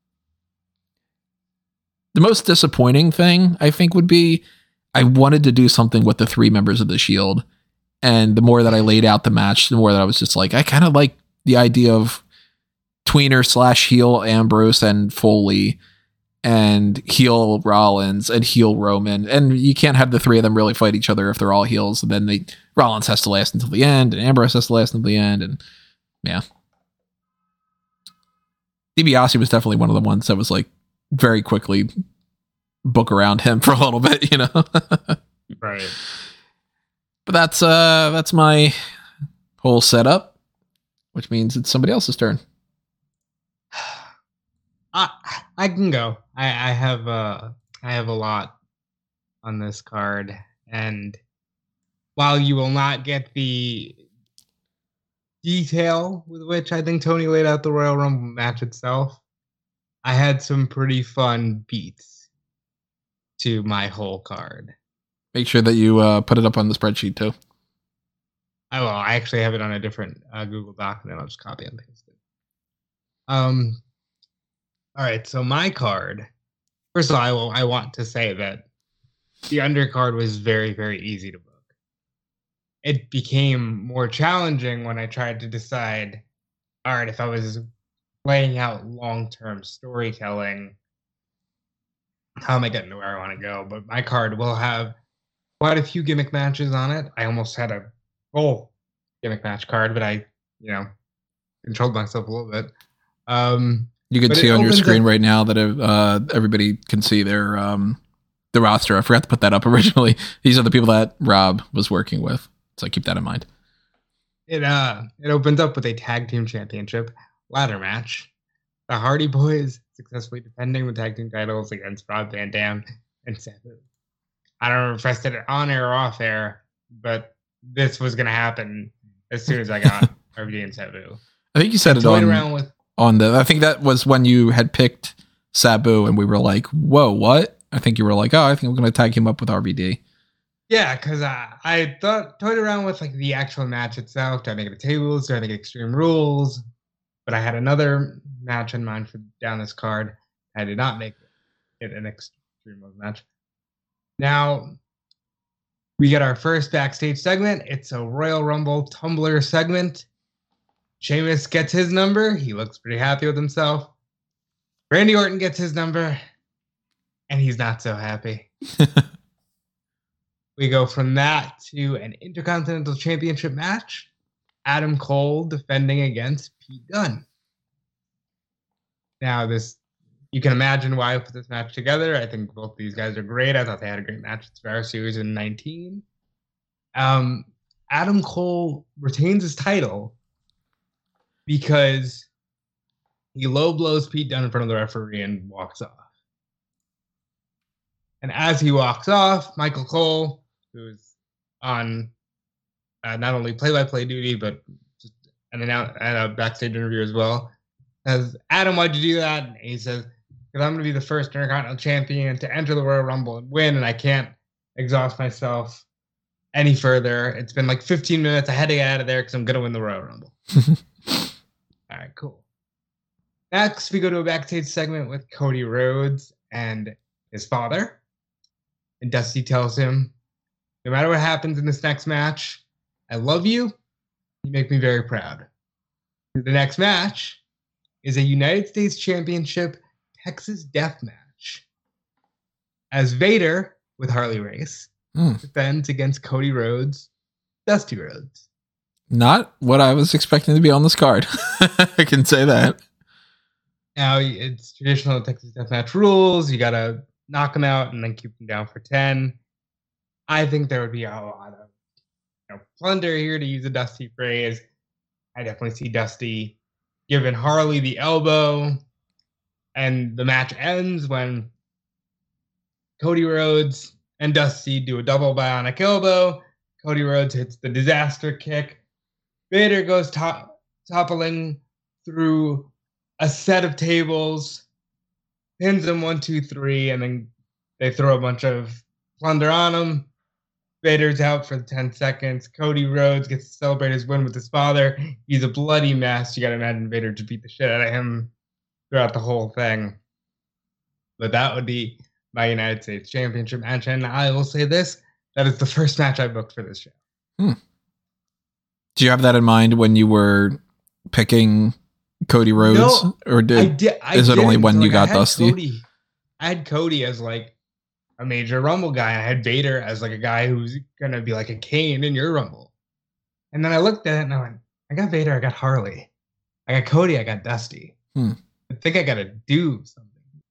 the most disappointing thing, I think, would be I wanted to do something with the 3 members of the Shield. And the more that I laid out the match, the more that I was just like, I kind of like the idea of tweener / heel Ambrose and Foley and heel Rollins and heel Roman. And you can't have the three of them really fight each other if they're all heels. And then Rollins has to last until the end, and Ambrose has to last until the end. And yeah. DiBiase was definitely one of the ones that was like very quickly book around him for a little bit, you know? Right. But that's my whole setup, which means it's somebody else's turn. I can go. I have a lot on this card, and while you will not get the detail with which I think Tony laid out the Royal Rumble match itself, I had some pretty fun beats to my whole card. Make sure that you put it up on the spreadsheet too. I will. I actually have it on a different Google Doc, and then I'll just copy and paste it. All right, so my card. First of all, I want to say that the undercard was very, very easy to book. It became more challenging when I tried to decide, all right, if I was laying out long-term storytelling, how am I getting to where I want to go? But my card will have quite a few gimmick matches on it. I almost had a full gimmick match card, but I, controlled myself a little bit. You can see on your screen right now that everybody can see their the roster. I forgot to put that up originally. These are the people that Rob was working with, so keep that in mind. It opens up with a tag team championship ladder match. The Hardy Boys successfully defending the tag team titles against Rob Van Dam and Sabu. I don't know if I said it on air or off air, but this was going to happen as soon as I got RVD and Sabu. I think you said it I think that was when you had picked Sabu and we were like, whoa, what? I think you were like, oh, I think we're going to tag him up with RVD. Yeah, because I toyed around with like the actual match itself. Do I make it a tables? Do I make it Extreme Rules? But I had another match in mind for down this card. I did not make it an Extreme Rules match. Now, we get our first backstage segment. It's a Royal Rumble Tumbler segment. Sheamus gets his number. He looks pretty happy with himself. Randy Orton gets his number, and he's not so happy. We go from that to an Intercontinental Championship match. Adam Cole defending against Pete Dunne. Now, you can imagine why I put this match together. I think both these guys are great. I thought they had a great match at Survivor Series in 19. Adam Cole retains his title because he low blows Pete Dunne in front of the referee and walks off. And as he walks off, Michael Cole, who's on not only play-by-play duty, but just and a backstage interview as well, says, Adam, why'd you do that? And he says, because I'm going to be the first Intercontinental Champion to enter the Royal Rumble and win, and I can't exhaust myself any further. It's been like 15 minutes. I had to get out of there because I'm going to win the Royal Rumble. All right, cool. Next, we go to a backstage segment with Cody Rhodes and his father. And Dusty tells him, no matter what happens in this next match, I love you. You make me very proud. The next match is a United States Championship Texas Death Match. As Vader, with Harley Race, defends against Cody Rhodes, Dusty Rhodes. Not what I was expecting to be on this card. I can say that. Now, it's traditional Texas Deathmatch rules. You got to knock them out and then keep them down for 10. I think there would be a lot of plunder here, to use a Dusty phrase. I definitely see Dusty giving Harley the elbow. And the match ends when Cody Rhodes and Dusty do a double bionic elbow. Cody Rhodes hits the disaster kick. Vader goes toppling through a set of tables, pins him 1, 2, 3, and then they throw a bunch of plunder on him. Vader's out for 10 seconds. Cody Rhodes gets to celebrate his win with his father. He's a bloody mess. You got to imagine Vader just beat the shit out of him throughout the whole thing. But that would be my United States Championship match. And I will say this, that is the first match I booked for this show. Do you have that in mind when you were picking Cody Rhodes? No, or is it only when you got Dusty? I had Cody as like a major Rumble guy, and I had Vader as like a guy who's gonna be like a Kane in your Rumble. And then I looked at it and I went, I got Vader, I got Harley, I got Cody, I got Dusty. I think I gotta do something.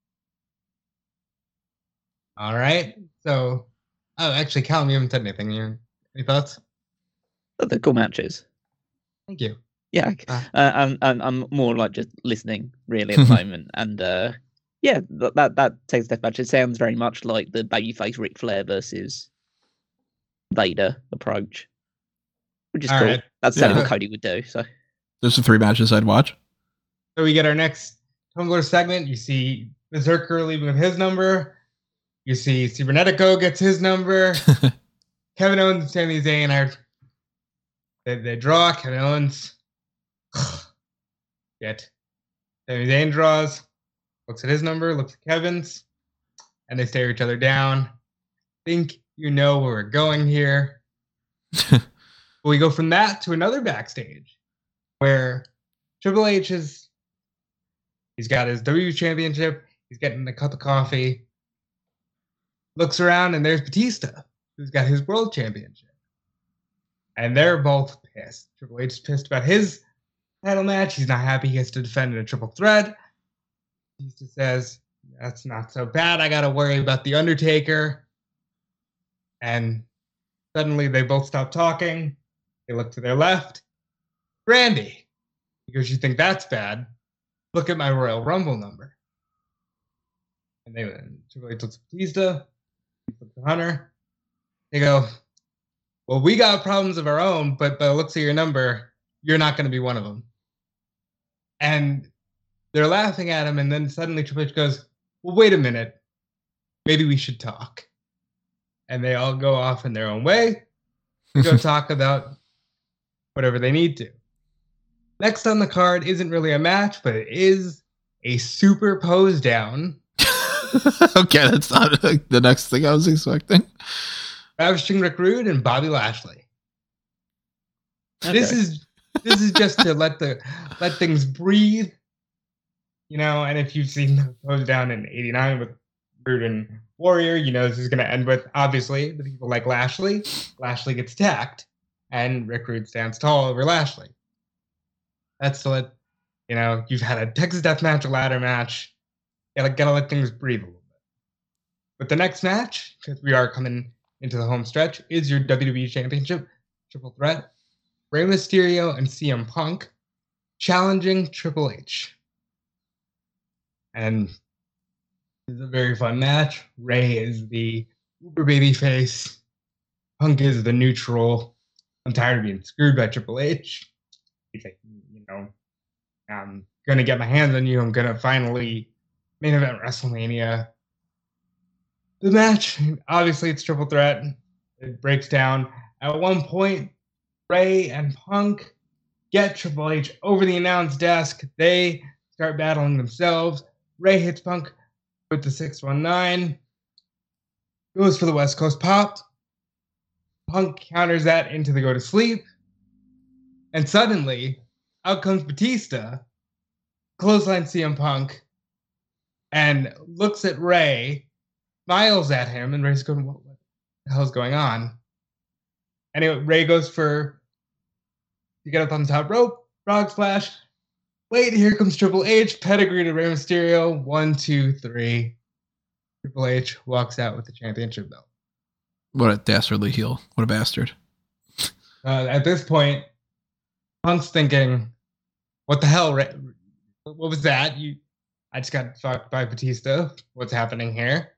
All right. So, actually, Callum, you haven't said anything. Any thoughts? They're cool matches. Thank you. Yeah, I'm more like just listening really at the moment, and yeah, that takes deathmatch. It sounds very much like the babyface Ric Flair versus Vader approach, which is cool. Right. That's exactly what Cody would do. So those are 3 matches I'd watch. So we get our next Tumblr segment. You see Berserker leaving with his number. You see Cybernetico gets his number. Kevin Owens and Sami Zayn they draw. Kevin Owens Sami Zayn draws, looks at his number, looks at Kevin's, and they stare each other down. Think you know where we're going here. We go from that to another backstage where Triple H he's got his WWE Championship. He's getting a cup of coffee. Looks around and there's Batista, who's got his World Championship. And they're both pissed. Triple H is pissed about his title match. He's not happy he has to defend in a triple threat. Batista says, that's not so bad. I got to worry about The Undertaker. And suddenly they both stop talking. They look to their left. Randy, because you think that's bad, look at my Royal Rumble number. And Triple H looks at Batista. Hunter, they go, well, we got problems of our own, but by the looks of your number, you're not going to be one of them. And they're laughing at him, and then suddenly Triple H goes, well, wait a minute. Maybe we should talk. And they all go off in their own way to go talk about whatever they need to. Next on the card isn't really a match, but it is a super pose down. Okay, that's not the next thing I was expecting. Ravishing Rick Rude and Bobby Lashley. Okay. This is just to let things breathe, and if you've seen the pose down in '89 with Rude and Warrior, this is going to end with, obviously, the people like Lashley. Lashley gets attacked, and Rick Rude stands tall over Lashley. That's to let, you've had a Texas Death Match, a ladder match. Gotta let things breathe a little bit. But the next match, because we are coming into the home stretch, is your WWE Championship triple threat. Rey Mysterio and CM Punk challenging Triple H. And this is a very fun match. Rey is the uber babyface. Punk is the neutral. I'm tired of being screwed by Triple H. He's like, I'm gonna get my hands on you. I'm gonna finally main event WrestleMania. The match, obviously it's triple threat. It breaks down. At one point, Rey and Punk get Triple H over the announce desk. They start battling themselves. Rey hits Punk with the 619. Goes for the West Coast Pop. Punk counters that into the go to sleep. And suddenly, out comes Batista, clothesline CM Punk, and looks at Rey, smiles at him, and Rey's going, what the hell's going on? Anyway, Rey goes to get up on the top rope, frog splash. Wait, here comes Triple H, pedigree to Rey Mysterio, 1, 2, 3. Triple H walks out with the championship belt. What a dastardly heel. What a bastard. At this point, Punk's thinking, what the hell, Rey? What was that? I just got fucked by Batista. What's happening here?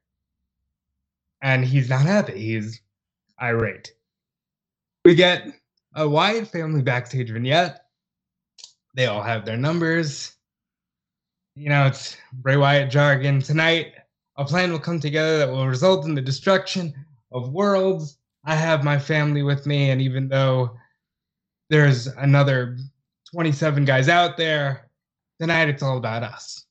And he's not happy. He's irate. We get a Wyatt family backstage vignette. They all have their numbers. It's Bray Wyatt jargon. Tonight, a plan will come together that will result in the destruction of worlds. I have my family with me, and even though there's another 27 guys out there, tonight it's all about us.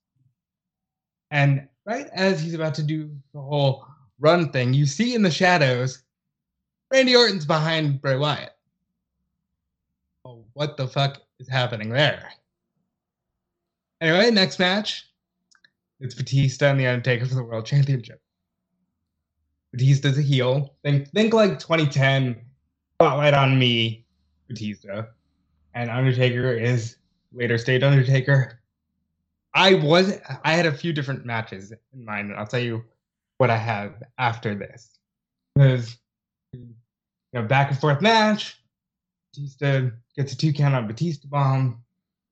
And right as he's about to do the whole run thing, you see in the shadows, Randy Orton's behind Bray Wyatt. Oh, what the fuck is happening there? Anyway, next match. It's Batista and The Undertaker for the World Championship. Batista's a heel. Think like 2010, Spotlight on Me, Batista. And Undertaker is later stage Undertaker. I had a few different matches in mind, and I'll tell you what I have after this. Because, back and forth match. Batista gets a 2 count on Batista bomb.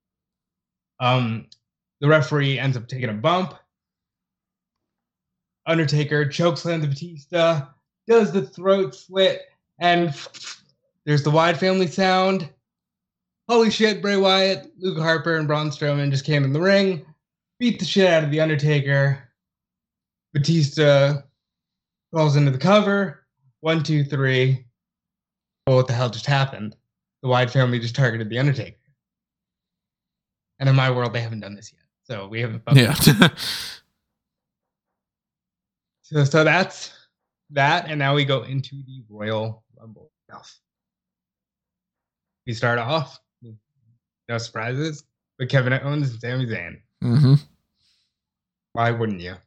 The referee ends up taking a bump. Undertaker chokeslams Batista, does the throat slit, and there's the Wyatt family sound. Holy shit, Bray Wyatt, Luke Harper, and Braun Strowman just came in the ring, beat the shit out of the Undertaker. Batista falls into the cover. 1, 2, 3. Well, what the hell just happened? The Wyatt family just targeted the Undertaker. And in my world, they haven't done this yet. So we haven't. Yeah. So that's that. And now we go into the Royal Rumble itself. We start off, no surprises, with Kevin Owens and Sami Zayn. Mm-hmm. Why wouldn't you?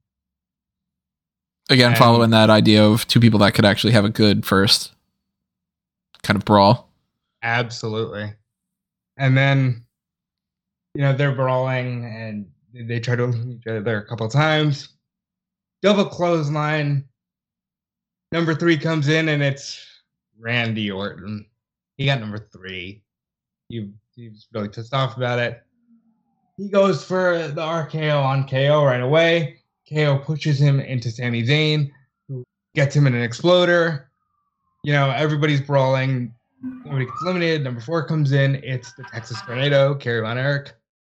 Again, following that idea of 2 people that could actually have a good first kind of brawl. Absolutely. And then, they're brawling and they try to hit each other a couple of times. Double clothesline. Number 3 comes in and it's Randy Orton. He got number 3. He was really pissed off about it. He goes for the RKO on KO right away. KO pushes him into Sami Zayn, who gets him in an exploder. Everybody's brawling. Nobody gets eliminated. Number 4 comes in. It's the Texas Tornado, Kerry Von Erich.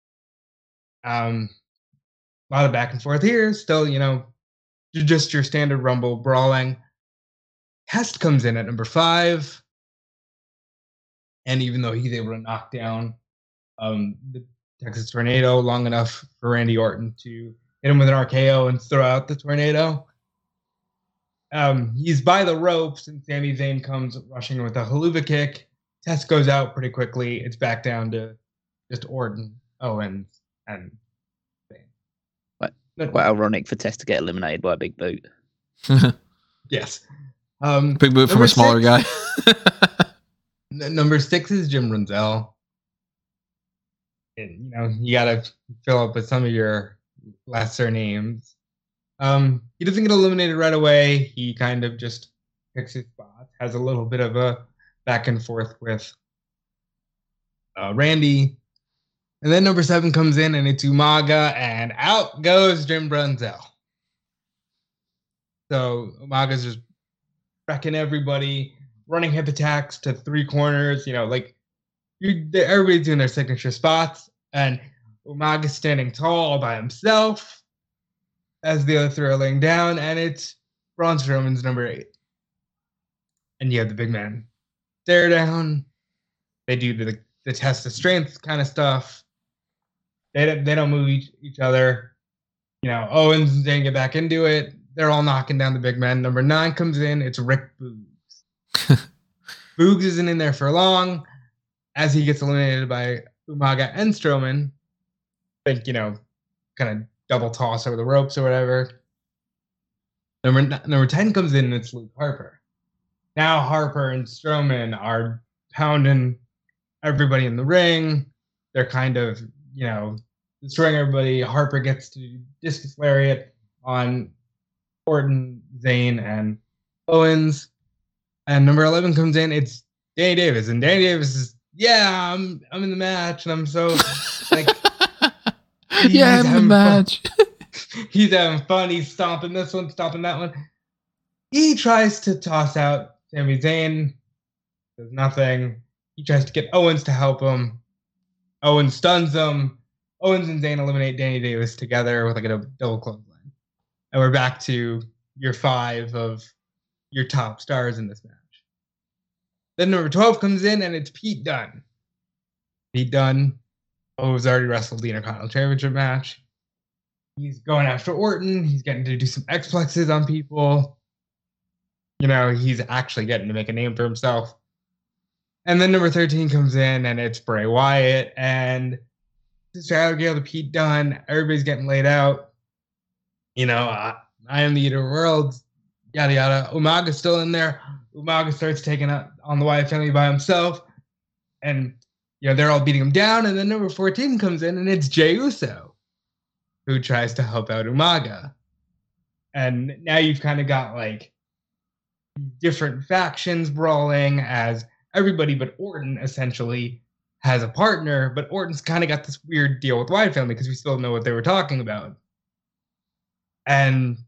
A lot of back and forth here. Still, just your standard Rumble brawling. Hest comes in at number 5. And even though he's able to knock down the Texas Tornado long enough for Randy Orton to hit him with an RKO and throw out the tornado, he's by the ropes, and Sami Zayn comes rushing with a haluva kick. Test goes out pretty quickly. It's back down to just Orton, Owens, and Zayn. Quite ironic for Test to get eliminated by a big boot. Yes. Big boot from a smaller guy. Number 6 is Jim Runzel. And, you got to fill up with some of your lesser names. He doesn't get eliminated right away. He kind of just picks his spots, has a little bit of a back and forth with Randy. And then number 7 comes in, and it's Umaga, and out goes Jim Brunzell. So Umaga's just wrecking everybody, running hip attacks to 3 corners. Everybody's doing their signature spots, and Umaga's standing tall all by himself as the other 3 are laying down, and it's Braun Strowman's number 8. And you have the big man stare down. They do the test of strength kind of stuff. They don't move each other. Owens and Zayn get back into it. They're all knocking down the big man. Number 9 comes in. It's Rick Boogs. Boogs isn't in there for long as he gets eliminated by Umaga and Strowman. I think, kind of double toss over the ropes or whatever. Number 10 comes in, and it's Luke Harper. Now Harper and Strowman are pounding everybody in the ring. They're kind of, destroying everybody. Harper gets to discus lariat on Orton, Zayn, and Owens. And number 11 comes in. It's Danny Davis, and Danny Davis is, I'm in the match, and I'm so like, I'm in the match. He's having fun. He's stomping this one, stomping that one. He tries to toss out Sami Zayn. Does nothing. He tries to get Owens to help him. Owens stuns him. Owens and Zayn eliminate Danny Davis together with a double clothesline. And we're back to your 5 of your top stars in this match. Then number 12 comes in, and it's Pete Dunne. Pete Dunne, who's already wrestled the Intercontinental Championship match. He's going after Orton. He's getting to do some X-plexes on people. He's actually getting to make a name for himself. And then number 13 comes in, and it's Bray Wyatt. And Sister Abigail to Pete Dunne. Everybody's getting laid out. I am the eater of worlds, yada yada. Umaga's still in there. Umaga starts taking on the Wyatt family by himself, and they're all beating him down. And then number 14 comes in, and it's Jey Uso, who tries to help out Umaga. And now you've kind of got like different factions brawling, as everybody but Orton essentially has a partner, but Orton's kind of got this weird deal with Wyatt family because we still don't know what they were talking about. And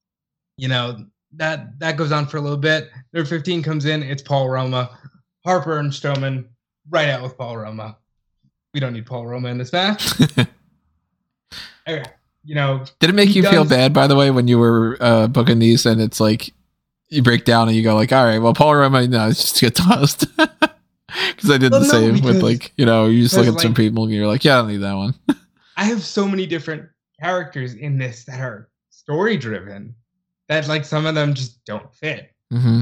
that goes on for a little bit. Number 15 comes in, it's Paul Roma. Harper and Strowman right out with Paul Roma. We don't need Paul Roma in this match. Okay. Did it make you feel bad, by the way, when you were booking these, and it's like you break down and you go like, all right, well, Paul Roma, no, it's just get tossed. Because I did the same with like, you just look at some people and you're like, yeah, I don't need that one. I have so many different characters in this that are story driven that like some of them just don't fit. Mm-hmm.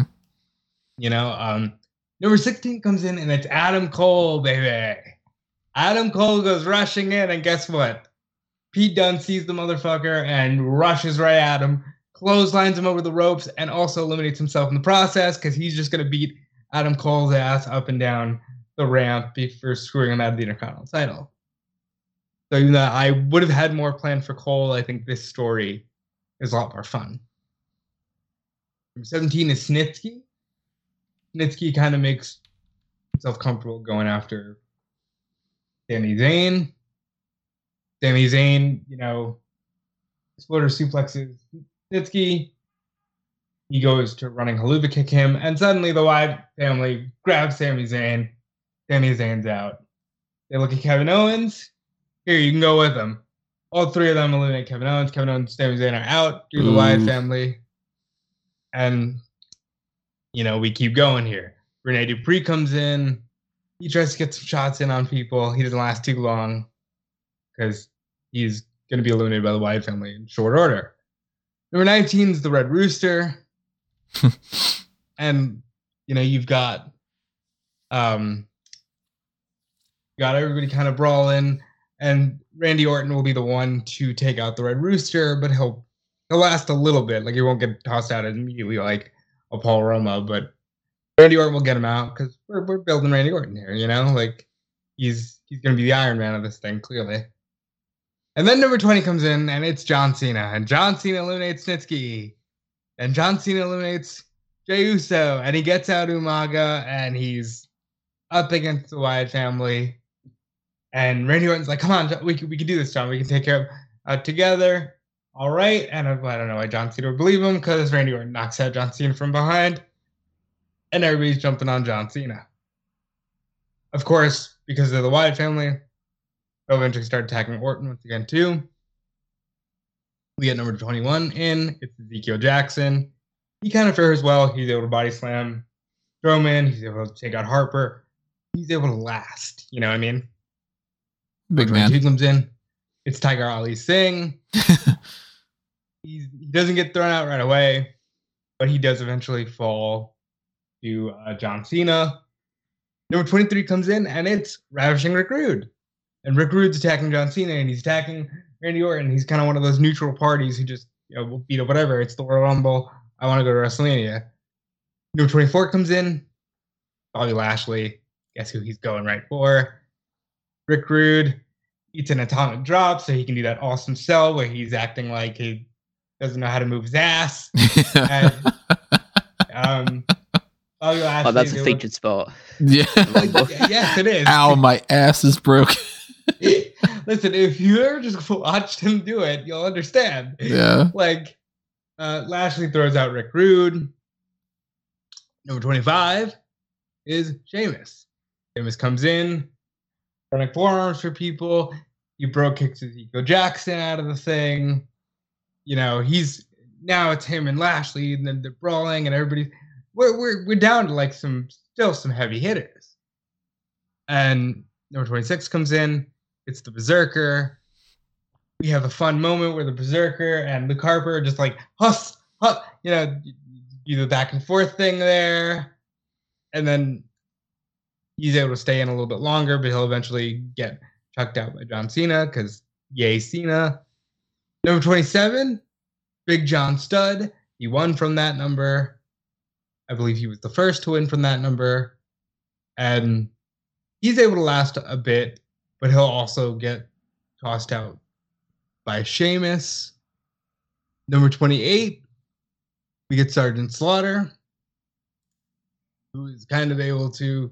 Number 16 comes in and it's Adam Cole, baby. Adam Cole goes rushing in, and guess what? Pete Dunne sees the motherfucker and rushes right at him, clotheslines him over the ropes, and also eliminates himself in the process because he's just going to beat Adam Cole's ass up and down the ramp for screwing him out of the Intercontinental title. So even though I would have had more planned for Cole, I think this story is a lot more fun. Number 17 is Snitsky. Snitsky kind of makes himself comfortable going after Sami Zayn. Sami Zayn, exploder suplexes Snitsky. He goes to running haluva kick him, and suddenly the Wyatt family grabs Sami Zayn. Sami Zayn's out. They look at Kevin Owens. Here, you can go with him. All three of them eliminate Kevin Owens. Kevin Owens and Sami Zayn are out through the Wyatt family. And, we keep going here. Rene Dupree comes in. He tries to get some shots in on people. He doesn't last too long because he's going to be eliminated by the Wyatt family in short order. Number 19 is the Red Rooster. And, you've got everybody kind of brawling, and Randy Orton will be the one to take out the Red Rooster, but he'll last a little bit. Like, he won't get tossed out immediately like a Paul Roma, but Randy Orton will get him out because we're building Randy Orton here, like he's going to be the Iron Man of this thing, clearly. And then number 20 comes in, and it's John Cena, and John Cena eliminates Snitsky, and John Cena eliminates Jey Uso, and he gets out Umaga, and he's up against the Wyatt family. And Randy Orton's like, come on, we can do this, John. We can take care of together. All right. And I don't know why John Cena would believe him, because Randy Orton knocks out John Cena from behind. And everybody's jumping on John Cena. Of course, because of the Wyatt family, they'll eventually start attacking Orton once again, too. We get number 21 in. It's Ezekiel Jackson. He kind of fares well. He's able to body slam Strowman. He's able to take out Harper. He's able to last. You know what I mean? Big man. He comes in. It's Tiger Ali Singh. He doesn't get thrown out right away, but he does eventually fall to John Cena. Number 23 comes in, and it's Ravishing Rick Rude. And Rick Rude's attacking John Cena, and he's attacking Randy Orton. He's kind of one of those neutral parties who just will beat up whatever. It's the Royal Rumble. I want to go to WrestleMania. Number 24 comes in. Bobby Lashley. Guess who he's going right for? Rick Rude eats an atomic drop so he can do that awesome sell where he's acting like he doesn't know how to move his ass. And, Bobby Lashley, that's a featured spot. Yeah. Yes, it is. Ow, my ass is broken. Listen, if you ever just watched him do it, you'll understand. Yeah. Lashley throws out Rick Rude. Number 25 is Sheamus. Sheamus comes in, running forearms for people. He kicks Ezekiel Jackson out of the thing. Now it's him and Lashley, and then they're brawling, and everybody. We're down to still some heavy hitters. And number 26 comes in. It's the Berserker. We have a fun moment where the Berserker and Luke Harper just do the back and forth thing there. And then he's able to stay in a little bit longer, but he'll eventually get chucked out by John Cena because yay, Cena. Number 27 Big John Studd, he won from that number. I believe he was the first to win from that number. And he's able to last a bit, but he'll also get tossed out by Sheamus. Number 28, we get Sergeant Slaughter, who is kind of able to,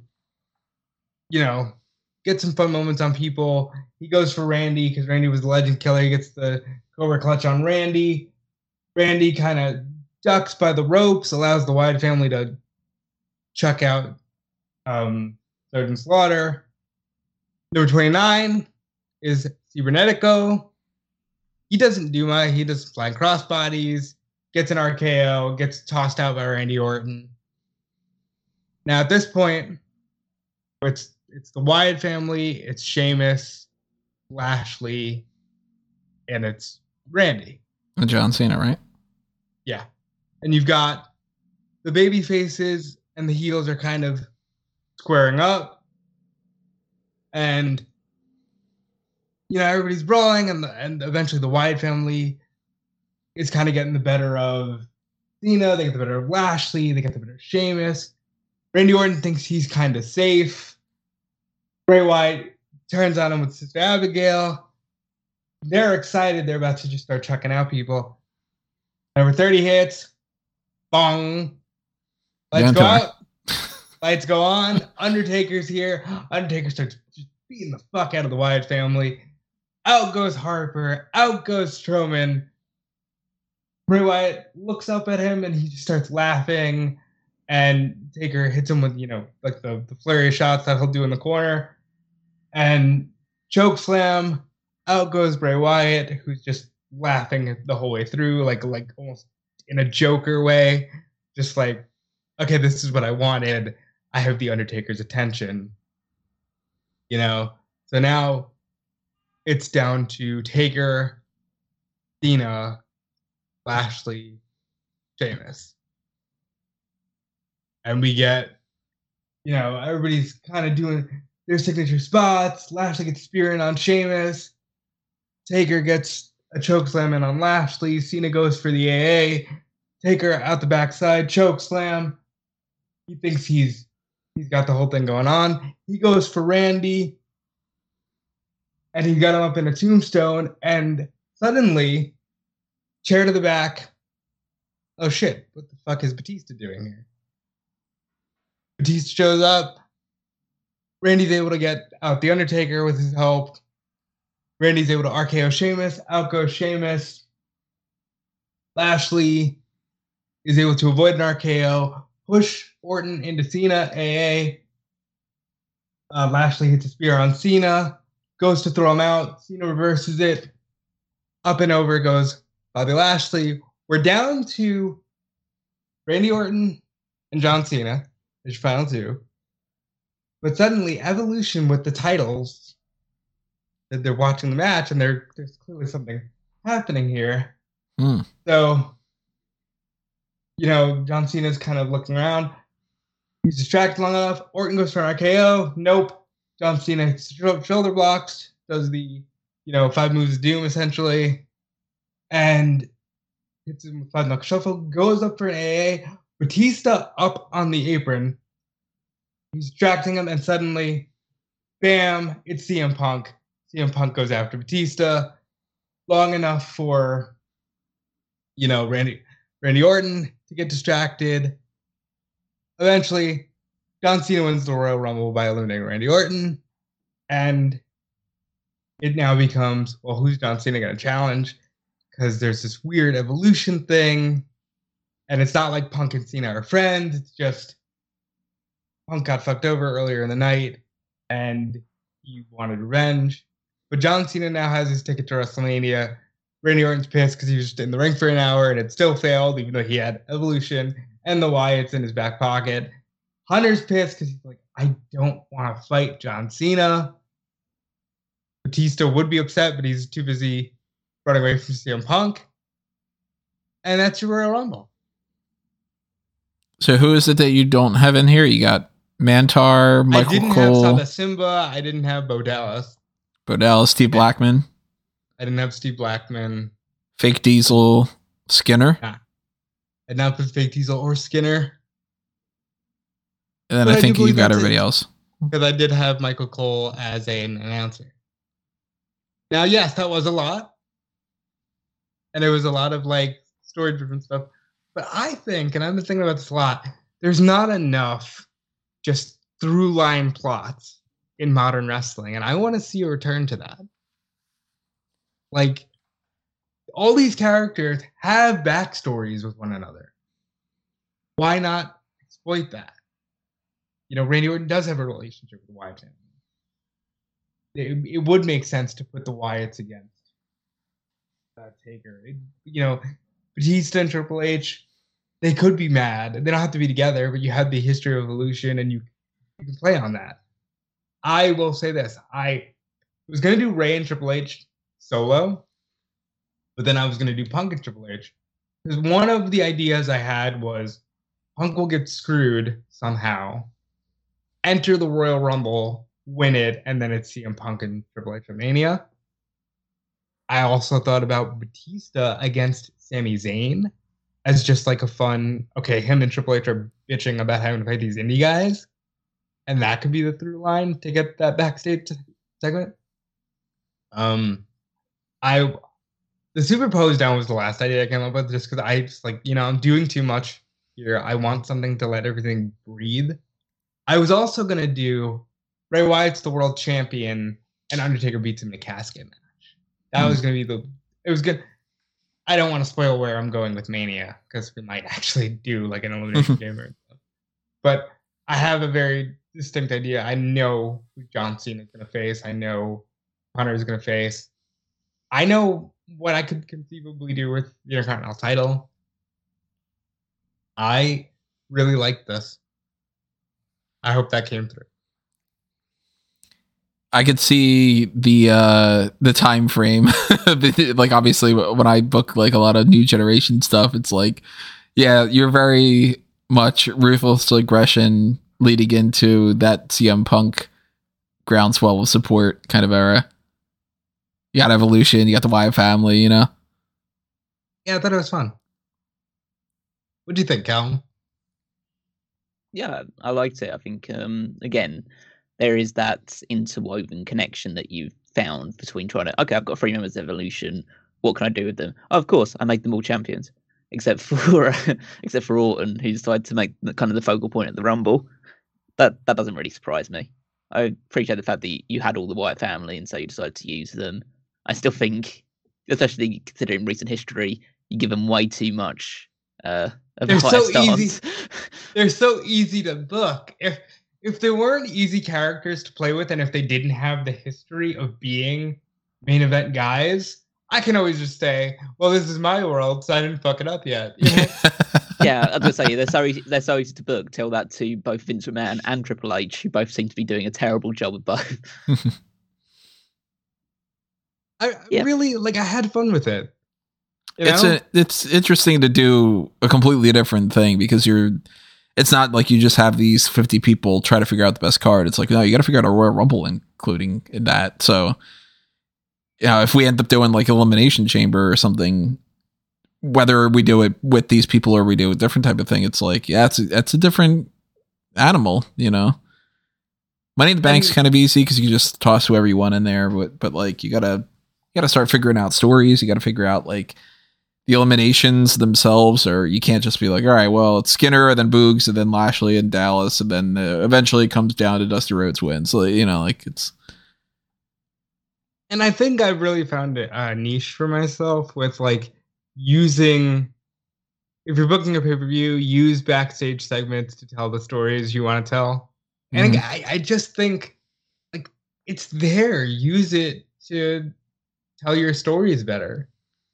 get some fun moments on people. He goes for Randy because Randy was the legend killer. He gets the Cobra Clutch on Randy. Randy kind of ducks by the ropes, allows the Wyatt family to chuck out Sergeant Slaughter. Number 29 is Cibernetico. He doesn't do much. He does flying crossbodies, gets an RKO, gets tossed out by Randy Orton. Now at this point, it's the Wyatt family, it's Sheamus, Lashley, and it's Randy. And John Cena, right? Yeah. And you've got the baby faces and the heels are kind of squaring up. And, everybody's brawling, and eventually the Wyatt family is kind of getting the better of Cena. They get the better of Lashley. They get the better of Sheamus. Randy Orton thinks he's kind of safe. Bray Wyatt turns on him with Sister Abigail. They're excited. They're about to just start chucking out people. Number 30 hits. Bong. Lights go out. Lights go on. Undertaker's here. Undertaker starts just beating the fuck out of the Wyatt family. Out goes Harper. Out goes Strowman. Bray Wyatt looks up at him and he just starts laughing. And Taker hits him with, like the flurry of shots that he'll do in the corner. And choke slam. Out goes Bray Wyatt, who's just laughing the whole way through, like almost in a Joker way. Just like, okay, this is what I wanted. I have the Undertaker's attention. So now it's down to Taker, Cena, Lashley, Sheamus. And we get, everybody's kind of doing their signature spots. Lashley gets spearing on Sheamus. Taker gets a chokeslam in on Lashley. Cena goes for the AA. Taker out the backside, chokeslam. He thinks he's got the whole thing going on. He goes for Randy. And he got him up in a tombstone. And suddenly, chair to the back. Oh shit, what the fuck is Batista doing here? Batista shows up. Randy's able to get out the Undertaker with his help. Randy's able to RKO Sheamus. Out goes Sheamus. Lashley is able to avoid an RKO. Push Orton into Cena. AA. Lashley hits a spear on Cena. Goes to throw him out. Cena reverses it. Up and over goes Bobby Lashley. We're down to Randy Orton and John Cena. There's your final two. But suddenly, Evolution with the titles, that they're watching the match, and there's clearly something happening here. So, John Cena's kind of looking around. He's distracted long enough. Orton goes for an RKO. Nope. John Cena hits shoulder blocks, does the, 5 moves of doom, essentially. And hits him with 5 knuckle shuffle. Goes up for an AA. Batista up on the apron. He's distracting him, and suddenly, bam, it's CM Punk. CM Punk goes after Batista. Long enough for, Randy Orton to get distracted. Eventually, John Cena wins the Royal Rumble by eliminating Randy Orton. And it now becomes, well, who's John Cena going to challenge? Because there's this weird Evolution thing. And it's not like Punk and Cena are friends. It's just Punk got fucked over earlier in the night and he wanted revenge. But John Cena now has his ticket to WrestleMania. Randy Orton's pissed because he was just in the ring for an hour and it still failed, even though he had Evolution and the Wyatts in his back pocket. Hunter's pissed because he's like, I don't want to fight John Cena. Batista would be upset, but he's too busy running away from CM Punk. And that's your Royal Rumble. So who is it that you don't have in here? You got Mantar, Michael Cole. I didn't have Saba Simba. I didn't have Bo Dallas. Steve Blackman. I didn't have Steve Blackman. Fake Diesel. Skinner. I'd not put Fake Diesel or Skinner. And then I think you got everybody else. Because I did have Michael Cole as an announcer. Now, yes, that was a lot. And it was a lot of like story-driven stuff. But I think, and I've been thinking about this a lot, there's not enough just through-line plots in modern wrestling. And I want to see a return to that. Like, all these characters have backstories with one another. Why not exploit that? You know, Randy Orton does have a relationship with the Wyatt family. It would make sense to put the Wyatts against Taker. You know, Batista and Triple H, they could be mad. They don't have to be together, but you have the history of Evolution, and you can play on that. I will say this. I was going to do Ray and Triple H solo, but then I was going to do Punk and Triple H. Because one of the ideas I had was Punk will get screwed somehow, enter the Royal Rumble, win it, and then it's CM Punk and Triple H at Mania. I also thought about Batista against Sami Zayn as just like a fun, okay, him and Triple H are bitching about having to fight these indie guys, and that could be the through line to get that backstage segment. The Superpose Down was the last idea I came up with, just because I just like, you know, I'm doing too much here. I want something to let everything breathe. I was also gonna do Bray Wyatt's the world champion and Undertaker beats him in a casket match. That was gonna be it was good. I don't want to spoil where I'm going with Mania because we might actually do like an elimination chamber and stuff. But I have a very distinct idea. I know who John Cena is gonna face. I know Hunter is gonna face. I know what I could conceivably do with the Intercontinental title. I really like this. I hope that came through. I could see the time frame. Like, obviously, when I book like a lot of new generation stuff, it's like, yeah, you're very much ruthless aggression leading into that CM Punk groundswell of support kind of era. You got Evolution, you got the Wyatt family, you know? Yeah, I thought it was fun. What do you think, Calvin? Yeah, I liked it. I think, again, there is that interwoven connection that you've found between trying to, okay, I've got 3 members of Evolution. What can I do with them? Oh, of course, I make them all champions, except for Orton, who decided to make kind of the focal point at the Rumble. That doesn't really surprise me. I appreciate the fact that you had all the Wyatt family, and so you decided to use them. I still think, especially considering recent history, you give them way too much. They're so easy. They're so easy to book. If there weren't easy characters to play with, and if they didn't have the history of being main event guys, I can always just say, "Well, this is my world, so I didn't fuck it up yet." You know? Yeah, I was gonna say they're so easy to book. Tell that to both Vince McMahon and Triple H, who both seem to be doing a terrible job with both. I really like. I had fun with it. You know? It's interesting to do a completely different thing because it's not like you just have these 50 people try to figure out the best card. It's like, no, you got to figure out a Royal Rumble including in that. So, you know, if we end up doing like Elimination Chamber or something, whether we do it with these people or we do a different type of thing, it's like, yeah, it's a different animal, you know. Money in the Bank's kind of easy because you just toss whoever you want in there, but like you gotta start figuring out stories. You got to figure out like the eliminations themselves, or you can't just be like, all right, well, it's Skinner, then Boogs, and then Lashley and Dallas, and then eventually it comes down to Dusty Rhodes win. So, you know, like it's. And I think I really found a niche for myself with like using, if you're booking a pay-per-view, use backstage segments to tell the stories you want to tell. And I just think like it's there. Use it to tell your stories better.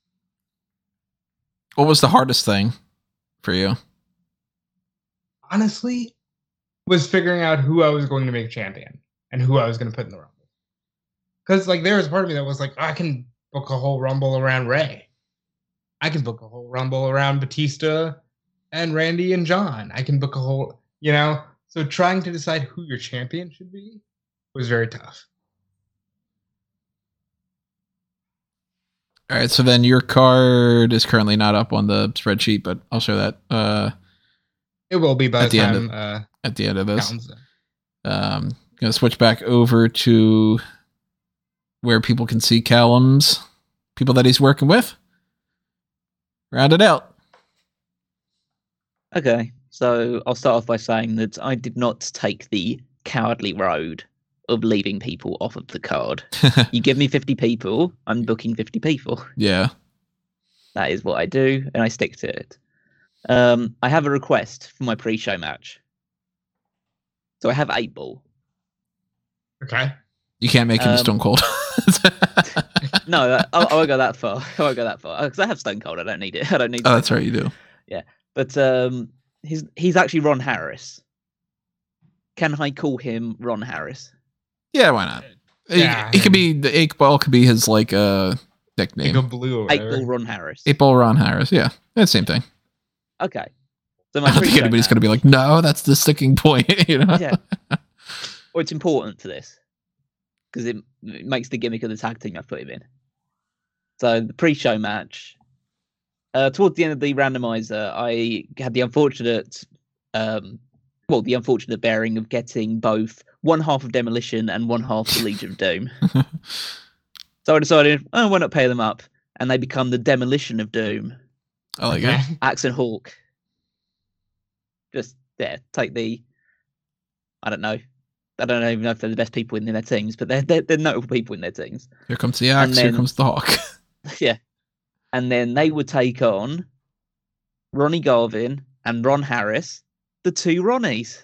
What was the hardest thing for you? Honestly, was figuring out who I was going to make champion and who I was going to put in the Rumble. Because like there was part of me that was like, I can book a whole Rumble around Ray. I can book a whole Rumble around Batista and Randy and John. I can book a whole, you know. So trying to decide who your champion should be was very tough. All right, so then your card is currently not up on the spreadsheet, but I'll show that. It will be by the time at the end of this. Gonna switch back over to where people can see Callum's people that he's working with. Round it out. Okay, so I'll start off by saying that I did not take the cowardly road of leaving people off of the card. You give me 50 people, I'm booking 50 people. Yeah. That is what I do, and I stick to it. I have a request for my pre-show match. So I have 8 Ball. Okay. You can't make him Stone Cold. No, I won't go that far. I won't go that far. Because I have Stone Cold. I don't need it. I don't need Oh, that's right, you do. Yeah. But he's actually Ron Harris. Can I call him Ron Harris? Yeah, why not? Yeah. He could be, the 8 Ball could be his nickname. Like blue or 8 Ball Ron Harris. 8 Ball Ron Harris, yeah. That's the same thing. Okay. So I don't think anybody's going to be like, no, that's the sticking point. You know? Yeah. Well, it's important to this because it makes the gimmick of the tag team I've put him in. So the pre-show match, towards the end of the randomizer, I had the unfortunate bearing of getting both one half of Demolition and one half of the Legion of Doom. So I decided, why not pay them up? And they become the Demolition of Doom. I like it. Axe and Hawk. Just, take the... I don't even know if they're the best people in their teams, but they're notable people in their teams. Here comes the Axe, here comes the Hawk. Yeah. And then they would take on Ronnie Garvin and Ron Harris, the 2 Ronnies.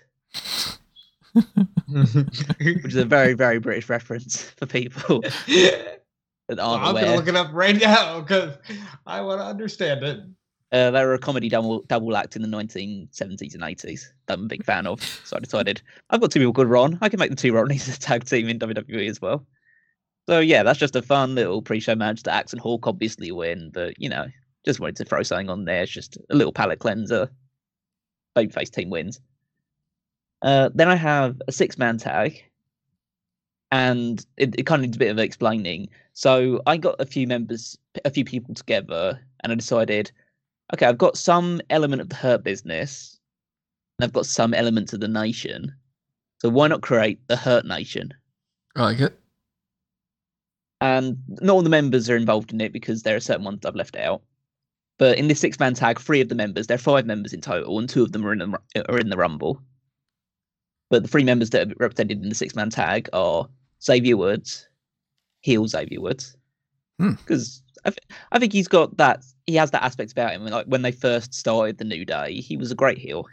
Which is a very, very British reference for people that aren't aware. I'm going to look it up right now because I want to understand it. They were a comedy double act in the 1970s and 80s that I'm a big fan of. So I decided, I've got 2 people called Ron. I can make the 2 Ronnies a tag team in WWE as well. So yeah, that's just a fun little pre-show match. The Axe and Hawk obviously win, but just wanted to throw something on there. It's just a little palate cleanser. Babyface team wins. Then I have a 6-man tag, and it kind of needs a bit of explaining. So I got a few people together, and I decided, okay, I've got some element of the Hurt Business, and I've got some elements of the Nation. So why not create the Hurt Nation? I like it. And not all the members are involved in it because there are certain ones I've left out. But in this 6-man tag, 3 of the members, there are 5 members in total, and 2 of them are in the Rumble. But the 3 members that are represented in the 6-man tag are Xavier Woods, heel Xavier Woods, because I think he's got that. He has that aspect about him. Like when they first started the New Day, he was a great heel.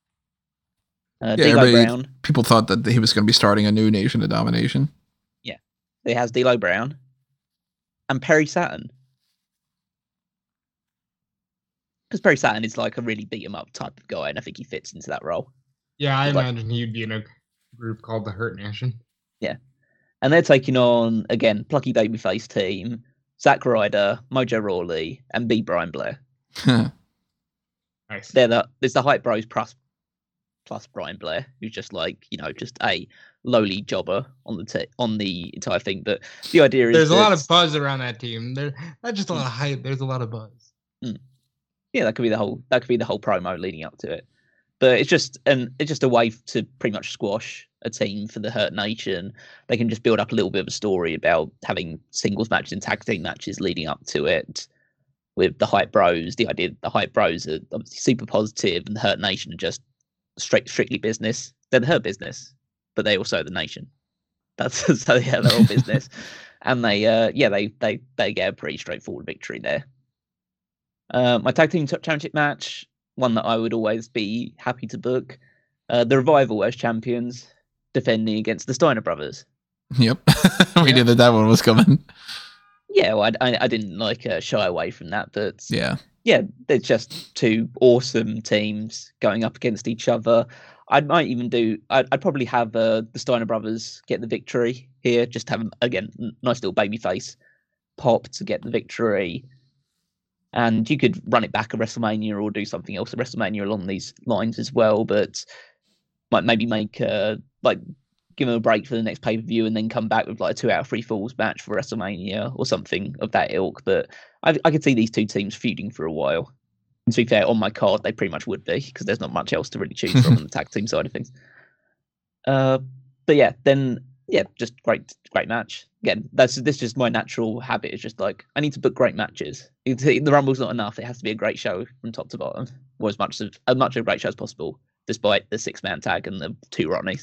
D'Lo Brown. People thought that he was going to be starting a new Nation of Domination. Yeah, he has D'Lo Brown and Perry Saturn. Because Perry Saturn is like a really beat 'em up type of guy, and I think he fits into that role. Yeah, I imagine he'd be in a group called the Hurt Nation. Yeah. And they're taking on, again, plucky babyface team, Zack Ryder, Mojo Rawley, and B. Brian Blair. Nice. There's the Hype Bros plus Brian Blair, who's just like, just a lowly jobber on the entire thing. But the idea is there's a lot of buzz around that team. There's not just a lot of hype. There's a lot of buzz. Yeah, that could be the whole promo leading up to it. But it's just a way to pretty much squash a team for the Hurt Nation. They can just build up a little bit of a story about having singles matches and tag team matches leading up to it. With the Hype Bros, the idea that the Hype Bros are obviously super positive, and the Hurt Nation are just strictly business. They're the Hurt Business, but they also the Nation. That's so yeah, they're all business, and they get a pretty straightforward victory there. My tag team championship match, one that I would always be happy to book. The Revival as champions, defending against the Steiner brothers. Yep, we knew that one was coming. Yeah, well, I didn't shy away from that, but yeah, they're just 2 awesome teams going up against each other. I'd probably have the Steiner brothers get the victory here, just have again nice little babyface pop to get the victory. And you could run it back at WrestleMania or do something else at WrestleMania along these lines as well. But might maybe make give him a break for the next pay-per-view and then come back with like a 2 out of 3 falls match for WrestleMania or something of that ilk. But I could see these two teams feuding for a while. And to be fair, on my card, they pretty much would be, because there's not much else to really choose from on the tag team side of things. But yeah, then just great match. Again, this is just my natural habit. It's just like, I need to book great matches. The Rumble's not enough. It has to be a great show from top to bottom, or as much of a great show as possible, despite the 6-man tag and the 2 Rodneys.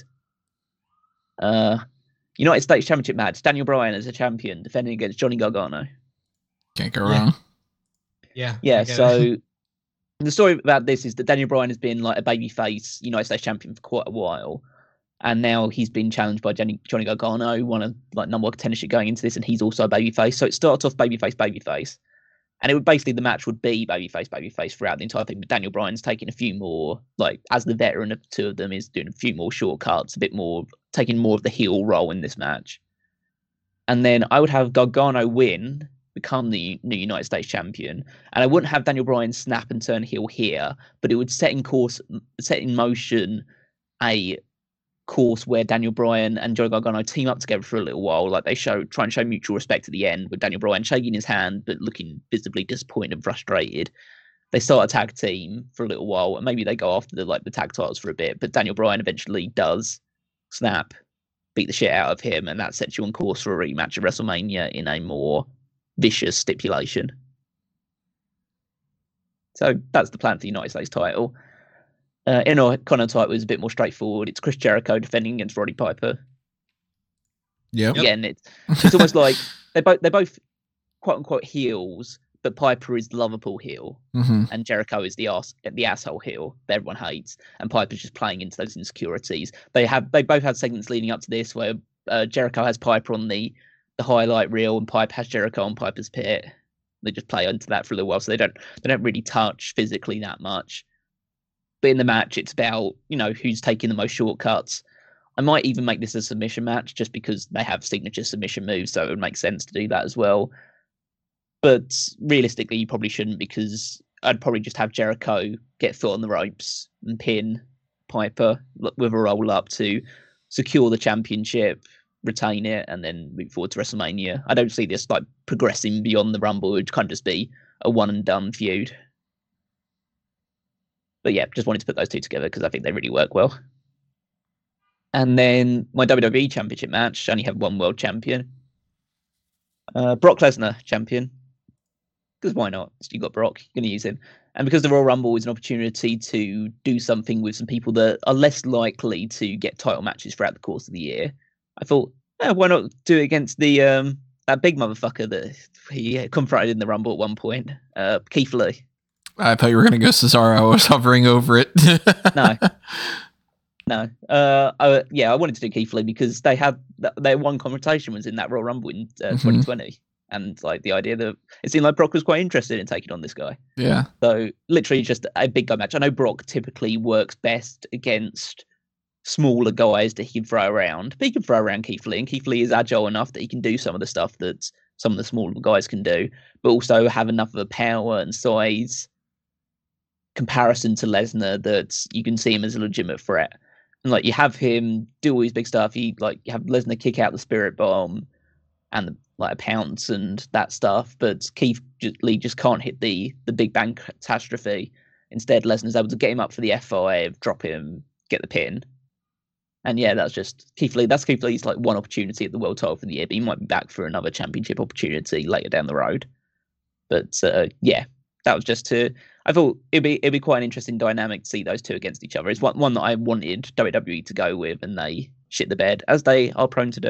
United States Championship match. Daniel Bryan as a champion defending against Johnny Gargano. Can't go wrong. Yeah. So the story about this is that Daniel Bryan has been like a babyface United States champion for quite a while, and now he's been challenged by Johnny Gargano, one of like number one contendership going into this, and he's also a babyface. So it starts off babyface, and it would basically, the match would be babyface throughout the entire thing. But Daniel Bryan's taking a few more, like as the veteran of the two of them, is doing a few more shortcuts, a bit more, taking more of the heel role in this match. And then I would have Gargano win, become the new United States champion, and I wouldn't have Daniel Bryan snap and turn heel here, but it would set in motion a course where Daniel Bryan and Johnny Gargano team up together for a little while. Like they try and show mutual respect at the end, with Daniel Bryan shaking his hand but looking visibly disappointed and frustrated. They start a tag team for a little while, and maybe they go after the tag titles for a bit, but Daniel Bryan eventually does snap, beat the shit out of him, and that sets you on course for a rematch at WrestleMania in a more vicious stipulation. So that's the plan for the United States title. Intercontinental title is a bit more straightforward. It's Chris Jericho defending against Roddy Piper. Yep. Again, it's almost like they're both quote unquote heels, but Piper is the lovable heel, and Jericho is the asshole heel that everyone hates, and Piper's just playing into those insecurities. They both had segments leading up to this where Jericho has Piper on the highlight reel, and Piper has Jericho on Piper's pit. They just play into that for a little while, so they don't really touch physically that much. But in the match, it's about, who's taking the most shortcuts. I might even make this a submission match just because they have signature submission moves, so it would make sense to do that as well. But realistically, you probably shouldn't, because I'd probably just have Jericho get foot on the ropes and pin Piper with a roll up to secure the championship, retain it, and then move forward to WrestleMania. I don't see this progressing beyond the Rumble. It would kind of just be a one and done feud. But yeah, just wanted to put those two together because I think they really work well. And then my WWE Championship match, I only have one world champion. Brock Lesnar champion. Because why not? You got Brock, you're going to use him. And because the Royal Rumble is an opportunity to do something with some people that are less likely to get title matches throughout the course of the year, I thought, why not do it against the that big motherfucker that he confronted in the Rumble at one point, Keith Lee. I thought you were going to go Cesaro. I was hovering over it. No. I wanted to do Keith Lee because their one confrontation was in that Royal Rumble in 2020. And the idea that it seemed like Brock was quite interested in taking on this guy. Yeah. So literally just a big guy match. I know Brock typically works best against smaller guys that he can throw around, but he can throw around Keith Lee, and Keith Lee is agile enough that he can do some of the stuff that some of the smaller guys can do, but also have enough of a power and size comparison to Lesnar that you can see him as a legitimate threat. And you have him do all these big stuff. You have Lesnar kick out the Spirit Bomb and a pounce and that stuff, but Keith Lee just can't hit the Big Bang Catastrophe. Instead, Lesnar's able to get him up for the F5, drop him, get the pin. And yeah, that's just Keith Lee. That's Keith Lee's one opportunity at the world title for the year, but he might be back for another championship opportunity later down the road. But yeah, that was just I thought it'd be quite an interesting dynamic to see those two against each other. It's one that I wanted WWE to go with, and they shit the bed, as they are prone to do.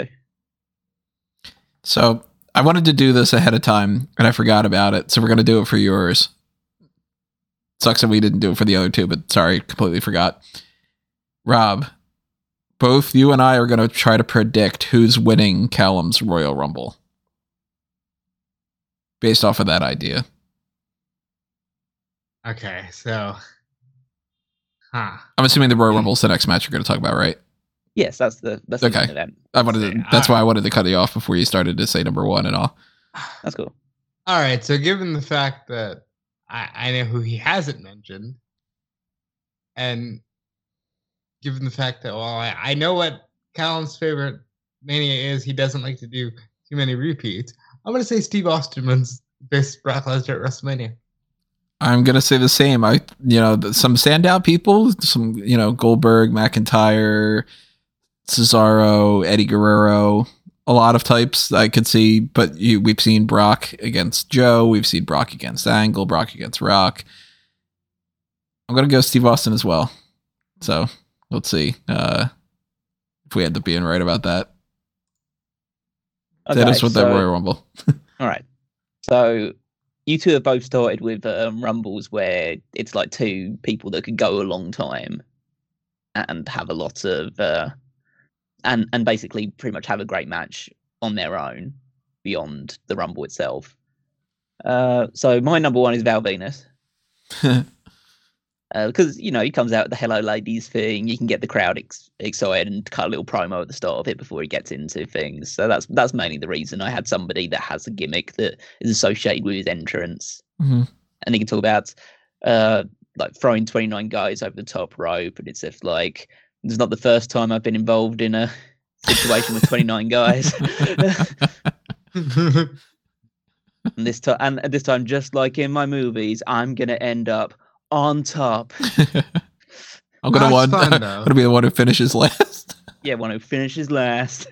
So I wanted to do this ahead of time, and I forgot about it. So we're going to do it for yours. Sucks that we didn't do it for the other two, but sorry, completely forgot. Rob, both you and I are going to try to predict who's winning Callum's Royal Rumble based off of that idea. Okay, so, I'm assuming the Royal Rumble's the next match you're going to talk about, right? Yes, that's the okay. Event. That's why I wanted to cut you off before you started to say number one and all. That's cool. All right, so given the fact that I know who he hasn't mentioned, and given the fact that I know what Callum's favorite Mania is he doesn't like to do too many repeats. I'm going to say Steve Austin wins best Brock Lesnar at WrestleMania. I'm going to say the same. Some standout people, Goldberg, McIntyre, Cesaro, Eddie Guerrero, a lot of types I could see, but we've seen Brock against Joe. We've seen Brock against Angle, Brock against Rock. I'm going to go Steve Austin as well. So let's see if we end up being right about that. Okay, that is with the Royal Rumble. All right. So you two have both started with Rumbles where it's like two people that could go a long time and have a lot of... And basically pretty much have a great match on their own beyond the Rumble itself. So my number one is Val Venis. Because, he comes out with the Hello Ladies thing. You can get the crowd excited and cut a little promo at the start of it before he gets into things. So that's mainly the reason I had somebody that has a gimmick that is associated with his entrance. Mm-hmm. And he can talk about like throwing 29 guys over the top rope. And it's just like... It's not the first time I've been involved in a situation with 29 guys. and this time, just like in my movies, I'm gonna end up on top. I'm gonna be the one who finishes last. Yeah, one who finishes last.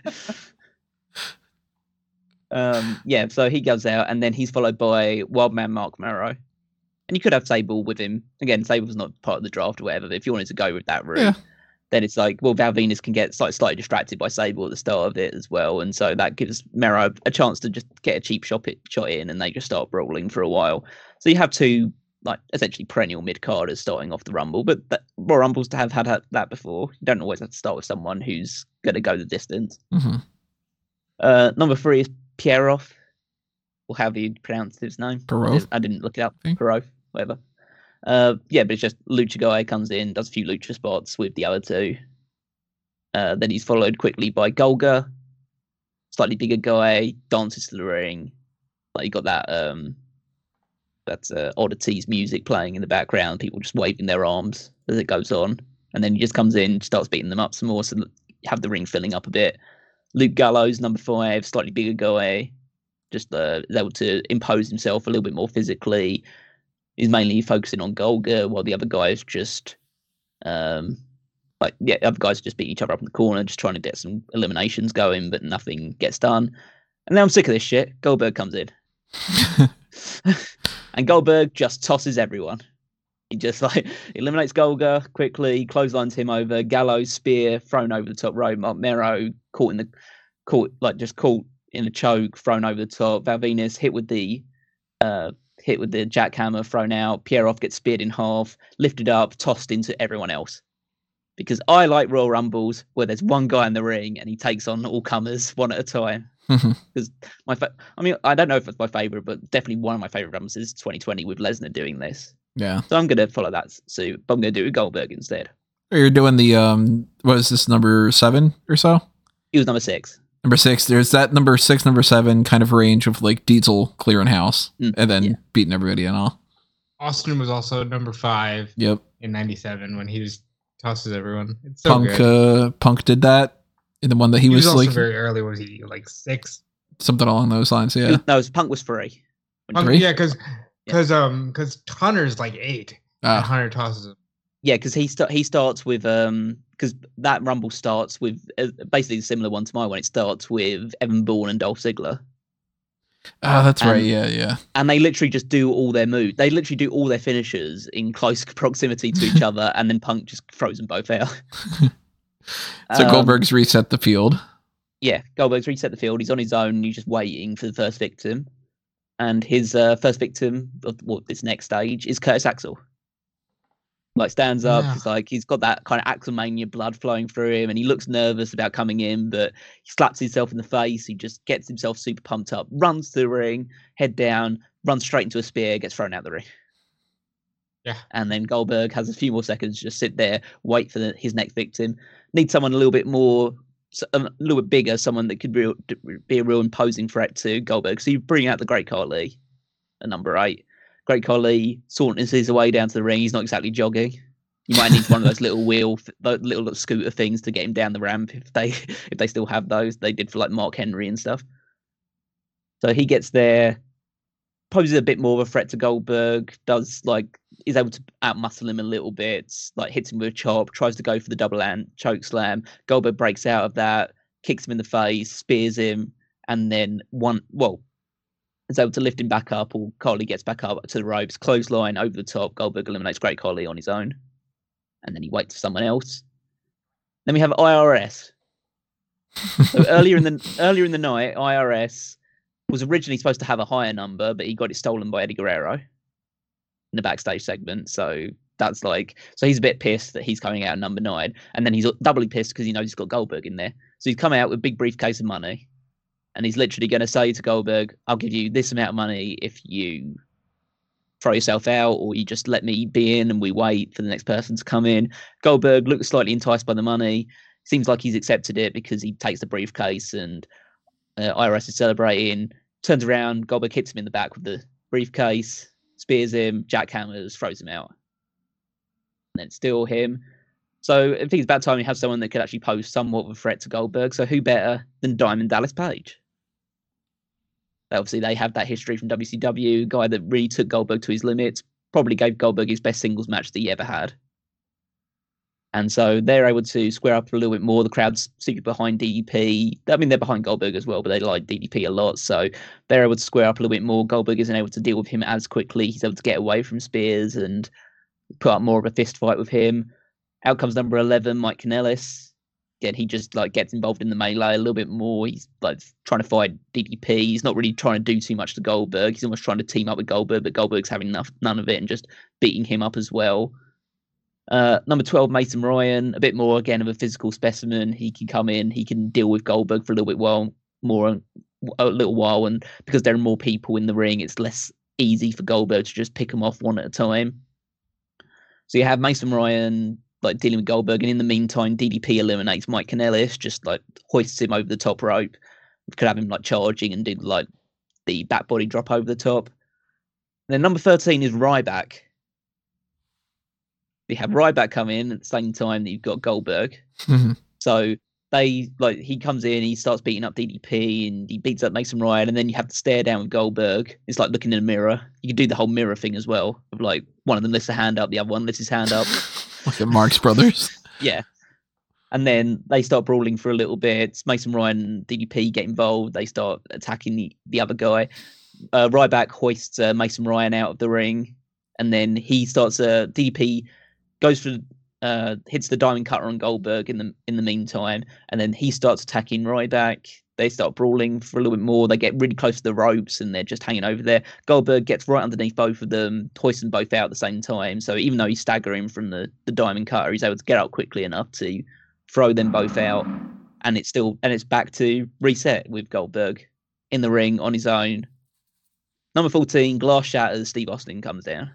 So he goes out, and then he's followed by Wildman Mark Marrow. And you could have Sable with him. Again, Sable's not part of the draft or whatever, but if you wanted to go with that route. Yeah. Then it's like, well, Val Venis can get slightly distracted by Sable at the start of it as well. And so that gives Mero a chance to just get a cheap shot in and they just start brawling for a while. So you have two, like, essentially perennial mid-carders starting off the Rumble. But Royal Rumbles to have had that before. You don't always have to start with someone who's going to go the distance. Mm-hmm. Number 3 is Pierrot, or however you pronounce his name. Pierrot. I didn't look it up. Pierrot, whatever. But it's just Lucha Guy comes in, does a few lucha spots with the other two. Then he's followed quickly by Golga, slightly bigger guy, dances to the ring. Like you got that's Oddities music playing in the background, people just waving their arms as it goes on. And then he just comes in, starts beating them up some more, so you have the ring filling up a bit. Luke Gallows, number 5, slightly bigger guy, just is able to impose himself a little bit more physically. He's mainly focusing on Golga, while the other guys just, other guys just beat each other up in the corner, just trying to get some eliminations going, but nothing gets done. And now I'm sick of this shit. Goldberg comes in. And Goldberg just tosses everyone. He just eliminates Golga quickly, clotheslines him over, Gallows spear thrown over the top rope, Mark Mero caught in a choke, thrown over the top. Val Venis hit with the jackhammer, thrown out. Pierrot gets speared in half, lifted up, tossed into everyone else. Because I like Royal Rumbles where there's one guy in the ring and he takes on all comers one at a time. Because I don't know if it's my favorite, but definitely one of my favorite Rumbles is 2020 with Lesnar doing this. Yeah. So I'm going to follow that suit, but I'm going to do it with Goldberg instead. You're doing the, what is this, number 7 or so? He was number 6. Number 6, there's that number 6, number 7 kind of range of like Diesel clearing house and then beating everybody and all. Austin was also number 5. Yep. In 97 when he just tosses everyone. It's so good. Punk did that in the one that he was also like very early. Was he like 6? Something along those lines. Yeah. No, Punk was 3. Yeah, because Hunter's like 8. And Hunter tosses him. Yeah, because he starts with because that Rumble starts with basically a similar one to my one. It starts with Evan Bourne and Dolph Ziggler. Oh, that's right. Yeah. And they literally just do all their moves. They literally do all their finishers in close proximity to each other, and then Punk just throws them both out. So Goldberg's reset the field. Yeah, Goldberg's reset the field. He's on his own. He's just waiting for the first victim. And his first victim of this next stage is Curtis Axel. Like stands up, he's got that kind of Axelmania blood flowing through him, and he looks nervous about coming in, but he slaps himself in the face. He just gets himself super pumped up, runs to the ring, head down, runs straight into a spear, gets thrown out the ring. Yeah, and then Goldberg has a few more seconds, just sit there, wait for his next victim. Needs someone a little bit bigger, someone that could be a real imposing threat to Goldberg. So you bring out the Great Khali at number 8. Great Khali saunters his way down to the ring. He's not exactly jogging. You might need one of those little scooter things to get him down the ramp if they still have those. They did for like Mark Henry and stuff. So he gets there, poses a bit more of a threat to Goldberg, is able to outmuscle him a little bit, like hits him with a chop, tries to go for the double choke slam. Goldberg breaks out of that, kicks him in the face, spears him, and then is able to lift him back up, or Khali gets back up to the ropes, clothesline over the top. Goldberg eliminates Great Khali on his own, and then he waits for someone else. Then we have IRS. So earlier in the night, IRS was originally supposed to have a higher number, but he got it stolen by Eddie Guerrero in the backstage segment. So he's a bit pissed that he's coming out at number 9, and then he's doubly pissed because he knows he's got Goldberg in there. So he's come out with a big briefcase of money, and he's literally going to say to Goldberg, "I'll give you this amount of money if you throw yourself out, or you just let me be in and we wait for the next person to come in." Goldberg looks slightly enticed by the money. Seems like he's accepted it because he takes the briefcase, and IRS is celebrating. Turns around, Goldberg hits him in the back with the briefcase, spears him, jackhammers, throws him out. And then still him. So I think it's about time we have someone that could actually pose somewhat of a threat to Goldberg. So who better than Diamond Dallas Page? Obviously, they have that history from WCW, guy that really took Goldberg to his limits, probably gave Goldberg his best singles match that he ever had. And so they're able to square up a little bit more. The crowd's secret behind DDP. I mean, they're behind Goldberg as well, but they like DDP a lot. So they're able to square up a little bit more. Goldberg isn't able to deal with him as quickly. He's able to get away from spears and put up more of a fist fight with him. Out comes number 11, Mike Kanellis. Again, he just gets involved in the melee a little bit more. He's trying to fight DDP. He's not really trying to do too much to Goldberg. He's almost trying to team up with Goldberg, but Goldberg's having none of it and just beating him up as well. Number 12, Mason Ryan, a bit more again of a physical specimen. He can come in, he can deal with Goldberg for a little while, and because there are more people in the ring, it's less easy for Goldberg to just pick them off one at a time. So you have Mason Ryan dealing with Goldberg, and in the meantime, DDP eliminates Mike Kanellis, just hoists him over the top rope. We could have him charging and do the back body drop over the top. And then number 13 is Ryback. We have Ryback come in at the same time that you've got Goldberg. Mm-hmm. So he comes in, he starts beating up DDP, and he beats up Mason Ryan, and then you have to stare down with Goldberg. It's like looking in a mirror. You can do the whole mirror thing as well, of one of them lifts a hand up, the other one lifts his hand up. Like at Marx Brothers. Yeah. And then they start brawling for a little bit. Mason Ryan and DDP get involved. They start attacking the other guy. Ryback hoists Mason Ryan out of the ring, and then he starts DDP goes for hits the diamond cutter on Goldberg in the meantime, and then he starts attacking Ryback. They start brawling for a little bit more. They get really close to the ropes, and they're just hanging over there. Goldberg gets right underneath both of them, hoists them both out at the same time. So even though he's staggering from the diamond cutter, he's able to get out quickly enough to throw them both out, and it's back to reset with Goldberg in the ring on his own. Number 14, glass shatters. Steve Austin comes down.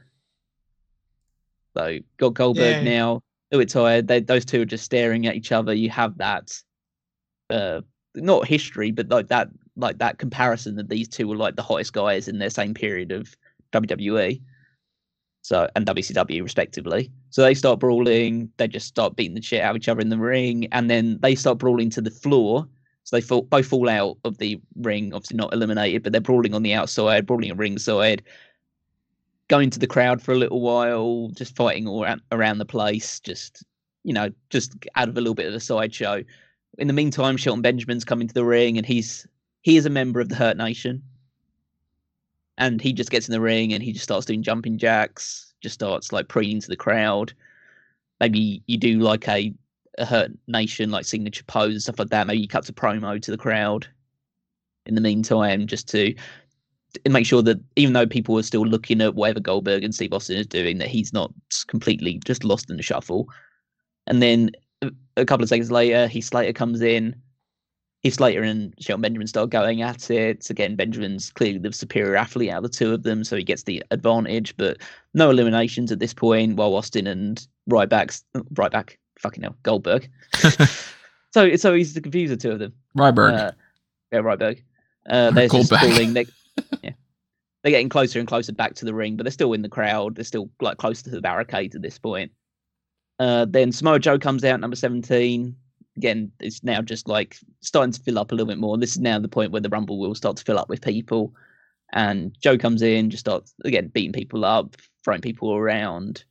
So got Goldberg now, a little bit tired. Those two are just staring at each other. You have that, not history, but that comparison that these two were the hottest guys in their same period of WWE, and WCW respectively. So they start brawling. They just start beating the shit out of each other in the ring, and then they start brawling to the floor. So they both fall out of the ring, obviously not eliminated, but they're brawling on the outside, brawling at ringside. Going to the crowd for a little while, just fighting all around the place, just out of a little bit of a sideshow. In the meantime, Shelton Benjamin's coming to the ring, and he is a member of the Hurt Nation. And he just gets in the ring, and he just starts doing jumping jacks, just starts preening to the crowd. Maybe you do a Hurt Nation signature pose and stuff like that. Maybe you cut a promo to the crowd in the meantime, just to make sure that even though people are still looking at whatever Goldberg and Steve Austin is doing, that he's not completely just lost in the shuffle. And then a couple of seconds later, Heath Slater comes in. Heath Slater and Shelton Benjamin start going at it. Again, Benjamin's clearly the superior athlete out of the two of them, so he gets the advantage, but no eliminations at this point, while Austin and Ryback, fucking hell, Goldberg. so he's to confuse the two of them. Ryberg. Ryberg. They're just calling... Yeah, they're getting closer and closer back to the ring, but they're still in the crowd. They're still close to the barricade at this point. Then Samoa Joe comes out, number 17. Again, it's now just like starting to fill up a little bit more. This is now the point where the Rumble will start to fill up with people. And Joe comes in, just starts, again, beating people up, throwing people around.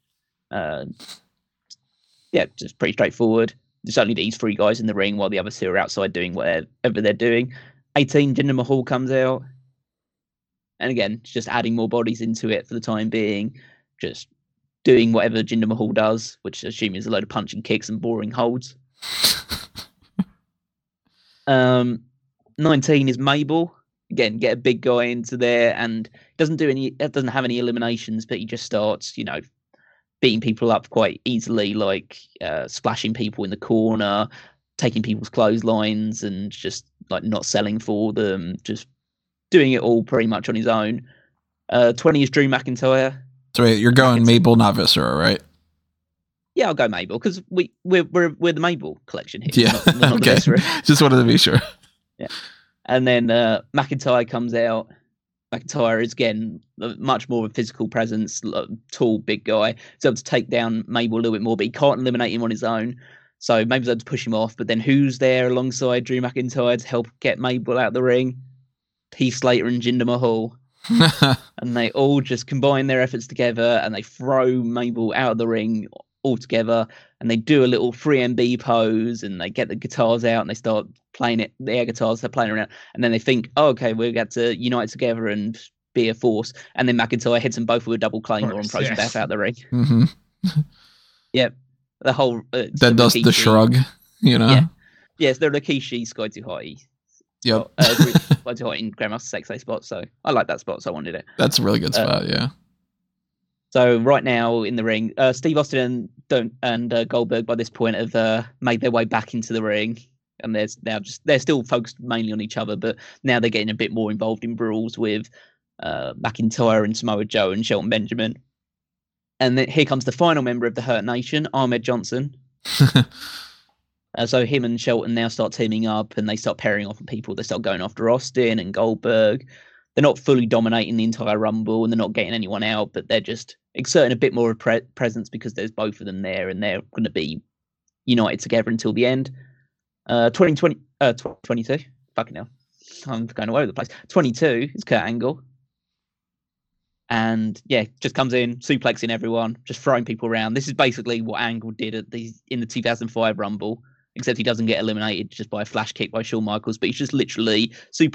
Just pretty straightforward. There's only these 3 guys in the ring while the other 2 are outside doing whatever they're doing. 18, Jinder Mahal comes out. And again, just adding more bodies into it for the time being. Just doing whatever Jinder Mahal does, which I assume is a load of punching kicks and boring holds. 19 is Mabel. Again, get a big guy into there, and doesn't have any eliminations, but he just starts, beating people up quite easily, like splashing people in the corner, taking people's clotheslines, and just like not selling for them, just doing it all pretty much on his own. 20 is Drew McIntyre. So wait, you're going Mabel, not Viscera, right? Yeah, I'll go Mabel because we're the Mabel collection here. Yeah, not okay. Just wanted to be sure. Yeah, and then McIntyre comes out. McIntyre is again much more of a physical presence, tall, big guy. He's able to take down Mabel a little bit more, but he can't eliminate him on his own. So Mabel's able to push him off. But then who's there alongside Drew McIntyre to help get Mabel out of the ring? Heath Slater and Jinder Mahal. And they all just combine their efforts together and they throw Mabel out of the ring all together, and they do a little 3MB pose, and they get the guitars out and they start playing it, the air guitars, they're playing around, and then they think, oh, okay, we've got to unite together and be a force, and then McIntyre hits them both with a double claymore and throws them back out the ring. Mm-hmm. Yep. The whole that does Rikishi, the shrug, Yeah. Yes, they're Rikishi, Sky Too High. Yep. Sky Too High in Grandmaster Sexay spot, so I like that spot, so I wanted it. That's a really good spot, yeah. So right now in the ring, Steve Austin and Goldberg by this point have made their way back into the ring, and they're still focused mainly on each other, but now they're getting a bit more involved in brawls with McIntyre and Samoa Joe and Shelton Benjamin. And then here comes the final member of the Hurt Nation, Ahmed Johnson. So him and Shelton now start teaming up, and they start pairing off on people. They start going after Austin and Goldberg. They're not fully dominating the entire Rumble, and they're not getting anyone out, but they're just exerting a bit more of presence because there's both of them there, and they're going to be united together until the end. 22. Fucking hell. I'm going all over the place. 22 is Kurt Angle. And yeah, just comes in, suplexing everyone, just throwing people around. This is basically what Angle did in the 2005 Rumble, except he doesn't get eliminated just by a flash kick by Shawn Michaels, but he's just literally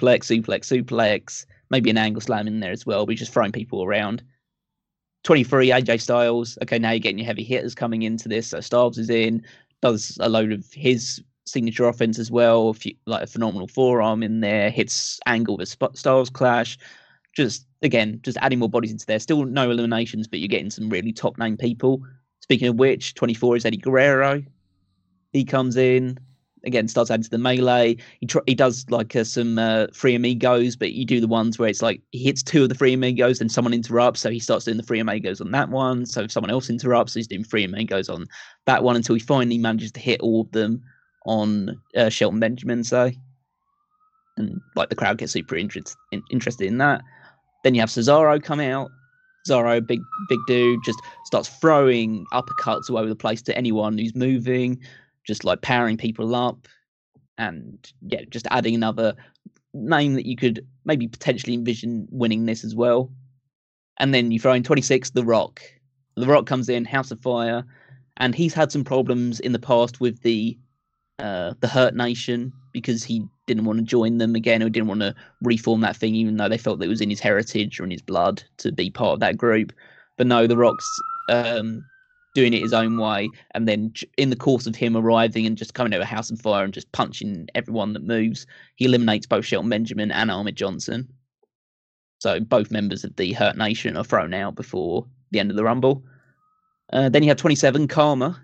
suplex, maybe an angle slam in there as well, but he's just throwing people around. 23, AJ Styles. Okay, now you're getting your heavy hitters coming into this. So Styles is in, does a load of his signature offense as well, like a phenomenal forearm in there, hits Angle with Styles clash. Just adding more bodies into there. Still no eliminations, but you're getting some really top name people. Speaking of which, 24 is Eddie Guerrero. He comes in, again, starts adding to the melee. He does like some Three Amigos, but you do the ones where it's like he hits 2 of the Three Amigos, then someone interrupts, so he starts doing the Three Amigos on that one. So if someone else interrupts, he's doing Three Amigos on that one until he finally manages to hit all of them on Shelton Benjamin, say. And like the crowd gets super interested in that. Then you have Cesaro come out. Cesaro, big dude, just starts throwing uppercuts all over the place to anyone who's moving, just like powering people up, and yeah, just adding another name that you could maybe potentially envision winning this as well. And then you throw in 26, The Rock. The Rock comes in, House of Fire, and he's had some problems in the past with the Hurt Nation because he didn't want to join them again, or didn't want to reform that thing, even though they felt that it was in his heritage or in his blood to be part of that group. But no, The Rock's doing it his own way, and then in the course of him arriving and just coming over House of Fire and just punching everyone that moves, he eliminates both Shelton Benjamin and Ahmed Johnson. So both members of the Hurt Nation are thrown out before the end of the Rumble. Then you have 27, Karma.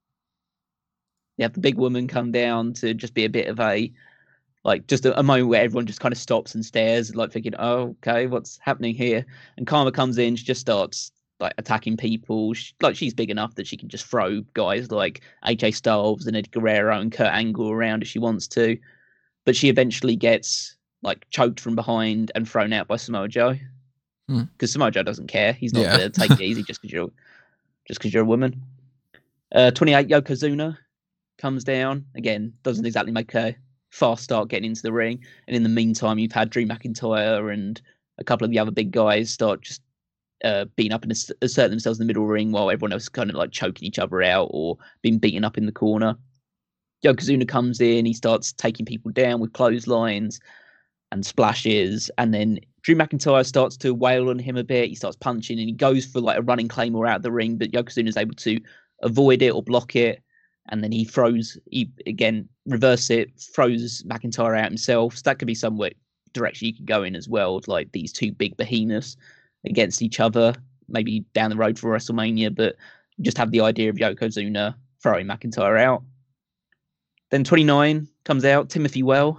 You have the big woman come down to just be a bit of a moment where everyone just kind of stops and stares, like thinking, oh, okay, what's happening here? And Karma comes in, she just starts like attacking people. She's big enough that she can just throw guys like AJ Styles and Eddie Guerrero and Kurt Angle around if she wants to. But she eventually gets like choked from behind and thrown out by Samoa Joe. Because Samoa Joe doesn't care. He's not going to take it easy just because you're a woman. 28, Yokozuna comes down. Again, doesn't exactly make a fast start getting into the ring. And in the meantime, you've had Drew McIntyre and a couple of the other big guys start just beating up and asserting themselves in the middle ring while everyone else is kind of like choking each other out or being beaten up in the corner. Yokozuna comes in, he starts taking people down with clotheslines and splashes, and then Drew McIntyre starts to wail on him a bit. He starts punching and he goes for like a running claymore out of the ring, but Yokozuna is able to avoid it or block it. And then he again, reverse it, throws McIntyre out himself. So that could be somewhere direction you could go in as well, like these two big behemoths against each other, maybe down the road for WrestleMania, but just have the idea of Yokozuna throwing McIntyre out. Then 29 comes out, Timothy Well.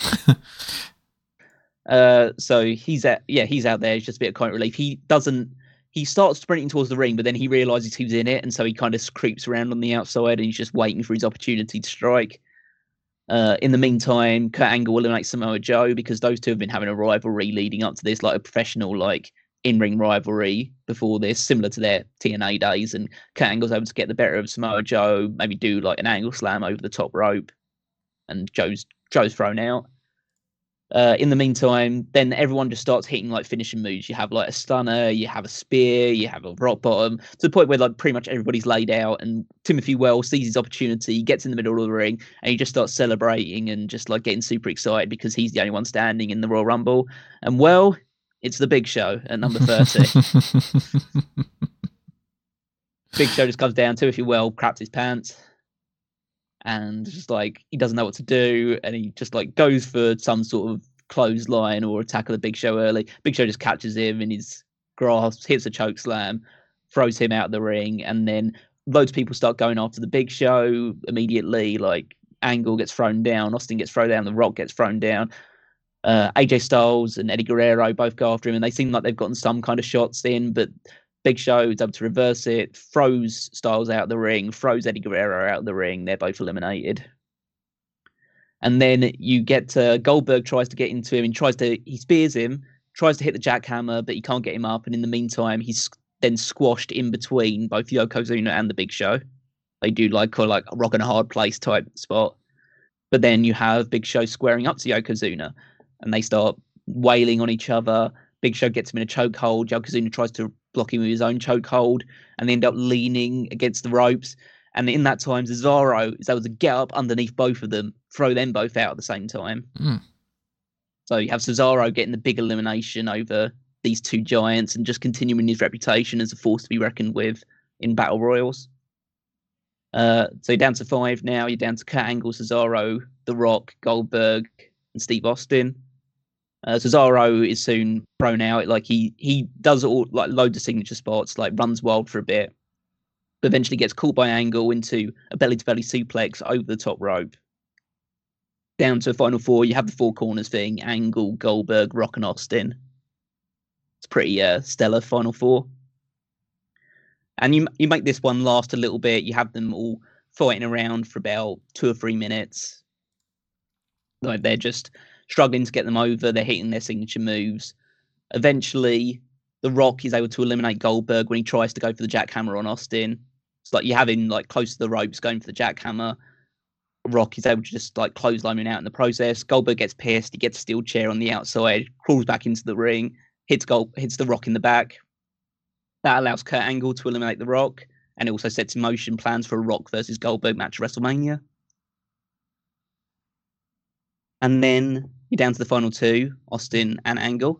So he's out there. It's just a bit of comic relief. He starts sprinting towards the ring, but then he realizes who's in it, and so he kind of creeps around on the outside, and he's just waiting for his opportunity to strike. In the meantime, Kurt Angle will eliminate Samoa Joe because those two have been having a rivalry leading up to this, like a professional, like in-ring rivalry before this, similar to their TNA days. And Kurt Angle's able to get the better of Samoa Joe, maybe do like an angle slam over the top rope, and Joe's thrown out. In the meantime, then everyone just starts hitting like finishing moves. You have like a stunner, you have a spear, you have a rock bottom, to the point where like pretty much everybody's laid out, and Timothy Well sees his opportunity, gets in the middle of the ring, and he just starts celebrating and just like getting super excited because he's the only one standing in the Royal Rumble. And well, it's the Big Show at number 30. Big Show just comes down, Timothy Well craps his pants, and just like he doesn't know what to do, and he just like goes for some sort of clothesline or attack of the Big Show early. Big Show just catches him in his grasp, hits a choke slam, throws him out of the ring, and then loads of people start going after the Big Show immediately. Like Angle gets thrown down, Austin gets thrown down, The Rock gets thrown down. AJ Styles and Eddie Guerrero both go after him, and they seem like they've gotten some kind of shots in, but Big Show is able to reverse it, throws Styles out of the ring, throws Eddie Guerrero out of the ring. They're both eliminated. And then you get Goldberg tries to get into him, and he spears him, tries to hit the jackhammer, but he can't get him up. And in the meantime, he's then squashed in between both Yokozuna and the Big Show. They do like a rock and a hard place type spot. But then you have Big Show squaring up to Yokozuna, and they start wailing on each other. Big Show gets him in a chokehold. Yokozuna tries to block him with his own chokehold, and they end up leaning against the ropes. And in that time, Cesaro is able to get up underneath both of them, throw them both out at the same time. So you have Cesaro getting the big elimination over these two giants and just continuing his reputation as a force to be reckoned with in battle royals. So you're down to 5 now. You're down to Kurt Angle, Cesaro, The Rock, Goldberg, and Steve Austin. Cesaro is soon thrown out. Like he does all like loads of signature spots, like runs wild for a bit, but eventually gets caught by Angle into a belly-to-belly suplex over the top rope. Down to a final 4, you have the 4 corners thing: Angle, Goldberg, Rock, and Austin. It's pretty stellar final 4. And you make this one last a little bit. You have them all fighting around for about 2 or 3 minutes. Like they're just struggling to get them over. They're hitting their signature moves. Eventually, The Rock is able to eliminate Goldberg when he tries to go for the jackhammer on Austin. It's like you have him like close to the ropes going for the jackhammer. Rock is able to just like clothesline him out in the process. Goldberg gets pissed. He gets a steel chair on the outside, crawls back into the ring, hits The Rock in the back. That allows Kurt Angle to eliminate The Rock, and it also sets in motion plans for a Rock versus Goldberg match at WrestleMania. And then you're down to the final 2, Austin and Angle.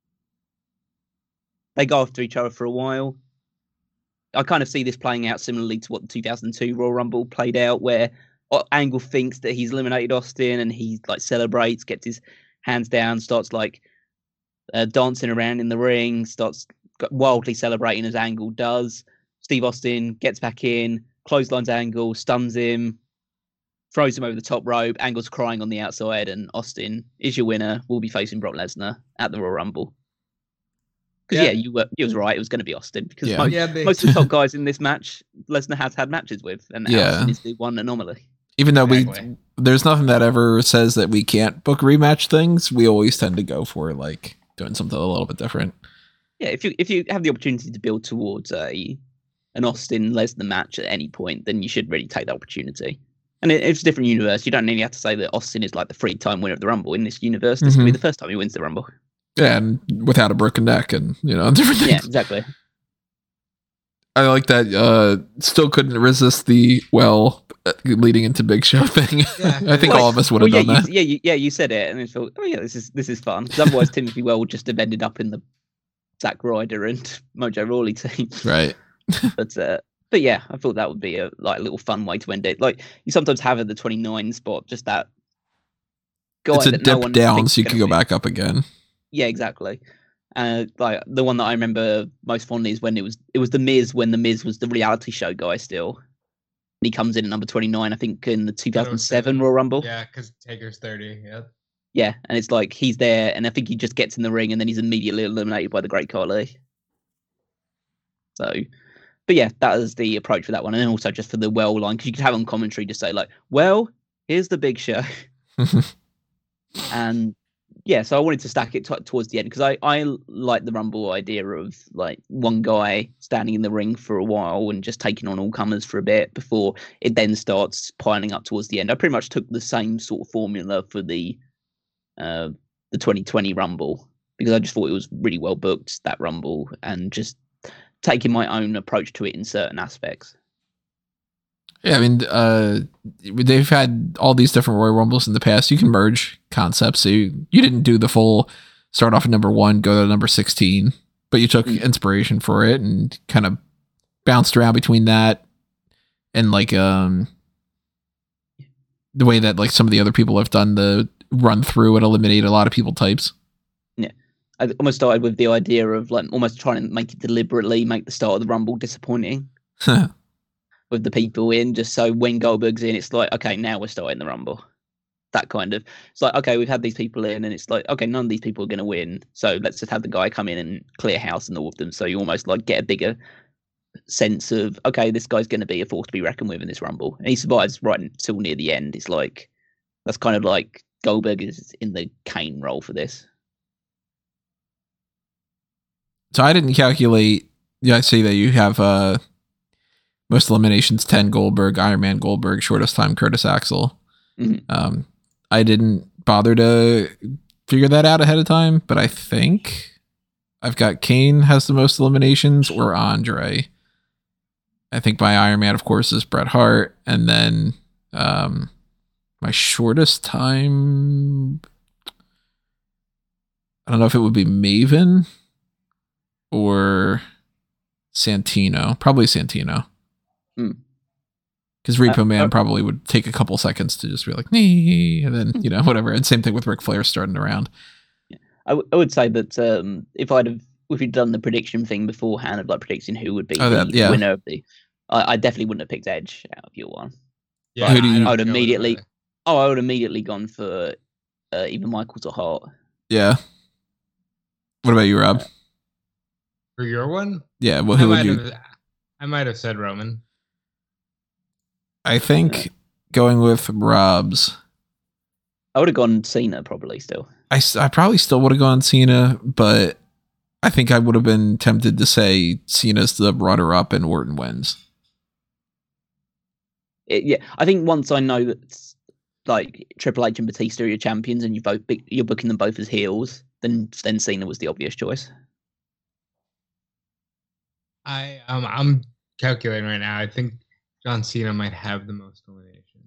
They go after each other for a while. I kind of see this playing out similarly to what the 2002 Royal Rumble played out, where Angle thinks that he's eliminated Austin, and he like celebrates, gets his hands down, starts like dancing around in the ring, starts wildly celebrating as Angle does. Steve Austin gets back in, clotheslines Angle, stuns him, throws him over the top rope. Angle's crying on the outside, and Austin is your winner. Will be facing Brock Lesnar at the Royal Rumble. Because you was right. It was going to be Austin because most of the top guys in this match, Lesnar has had matches with, and Austin is the one anomaly. Even though there's nothing that ever says that we can't book rematch things, we always tend to go for like doing something a little bit different. Yeah, if you have the opportunity to build towards a and Austin les the match at any point, then you should really take that opportunity. And it's a different universe. You don't really have to say that Austin is like the 3-time winner of the Rumble. In this universe, this will be the first time he wins the Rumble. Yeah, and without a broken neck and, different things. Yeah, exactly. I like that. Still couldn't resist the, leading into Big Show thing. Yeah. I think all of us would have done that. You said it, and I thought, this is fun. Because otherwise, Timothy Well would just have ended up in the Zack Ryder and Mojo Rawley team. Right. But yeah, I thought that would be a little fun way to end it. Like you sometimes have at the 29 spot, just that guy. It's a dip down, so you can go back up again. Yeah, exactly. Like the one that I remember most fondly is when it was the Miz, when the Miz was the reality show guy still. And he comes in at number 29, I think, in the 2007 Royal Rumble. Yeah, because Taker's 30. Yeah. Yeah, and it's like he's there, and I think he just gets in the ring, and then he's immediately eliminated by the Great Khali. So. But yeah, that was the approach for that one. And then also just for the Well line, because you could have on commentary just say, like, well, here's the Big Show. And yeah, so I wanted to stack it towards the end because I like the Rumble idea of like one guy standing in the ring for a while and just taking on all comers for a bit before it then starts piling up towards the end. I pretty much took the same sort of formula for the 2020 Rumble because I just thought it was really well booked, that Rumble, and just taking my own approach to it in certain aspects. Yeah, I mean, they've had all these different Royal Rumbles in the past. You can merge concepts. So you didn't do the full start off at number 1, go to number 16, but you took inspiration for it and kind of bounced around between that and like the way that like some of the other people have done the run through and eliminate a lot of people types. I almost started with the idea of like almost trying to make it deliberately make the start of the Rumble disappointing with the people in, just so when Goldberg's in, it's like, okay, now we're starting the Rumble. That kind of, it's like, okay, we've had these people in, and it's like, okay, none of these people are going to win, so let's just have the guy come in and clear house and all of them. So you almost like get a bigger sense of, okay, this guy's going to be a force to be reckoned with in this Rumble, and he survives right until near the end. It's like that's kind of like Goldberg is in the Kane role for this. So I didn't calculate. Yeah, I see that you have most eliminations 10 Goldberg, Iron Man Goldberg, shortest time Curtis Axel. Mm-hmm. I didn't bother to figure that out ahead of time, but I think I've got Kane has the most eliminations or Andre. I think my Iron Man, of course, is Bret Hart, and then my shortest time. I don't know if it would be Maven or Santino. Probably Santino. Because Repo Man probably would take a couple seconds to just be like, nee, and then, whatever. And same thing with Ric Flair starting around. Yeah. I would say that if you'd done the prediction thing beforehand of like predicting who would be the winner of the, I definitely wouldn't have picked Edge out of your one. Yeah, I would immediately gone for either Michaels or Hart. Yeah. What about you, Rob? For your one? Yeah, well, who would you? I might have said Roman. I think going with Rob's. I would have gone Cena probably still. I probably still would have gone Cena, but I think I would have been tempted to say Cena's the runner-up and Orton wins. I think once I know that like Triple H and Batista are your champions and you're booking them both as heels, then Cena was the obvious choice. I'm calculating right now. I think John Cena might have the most eliminations.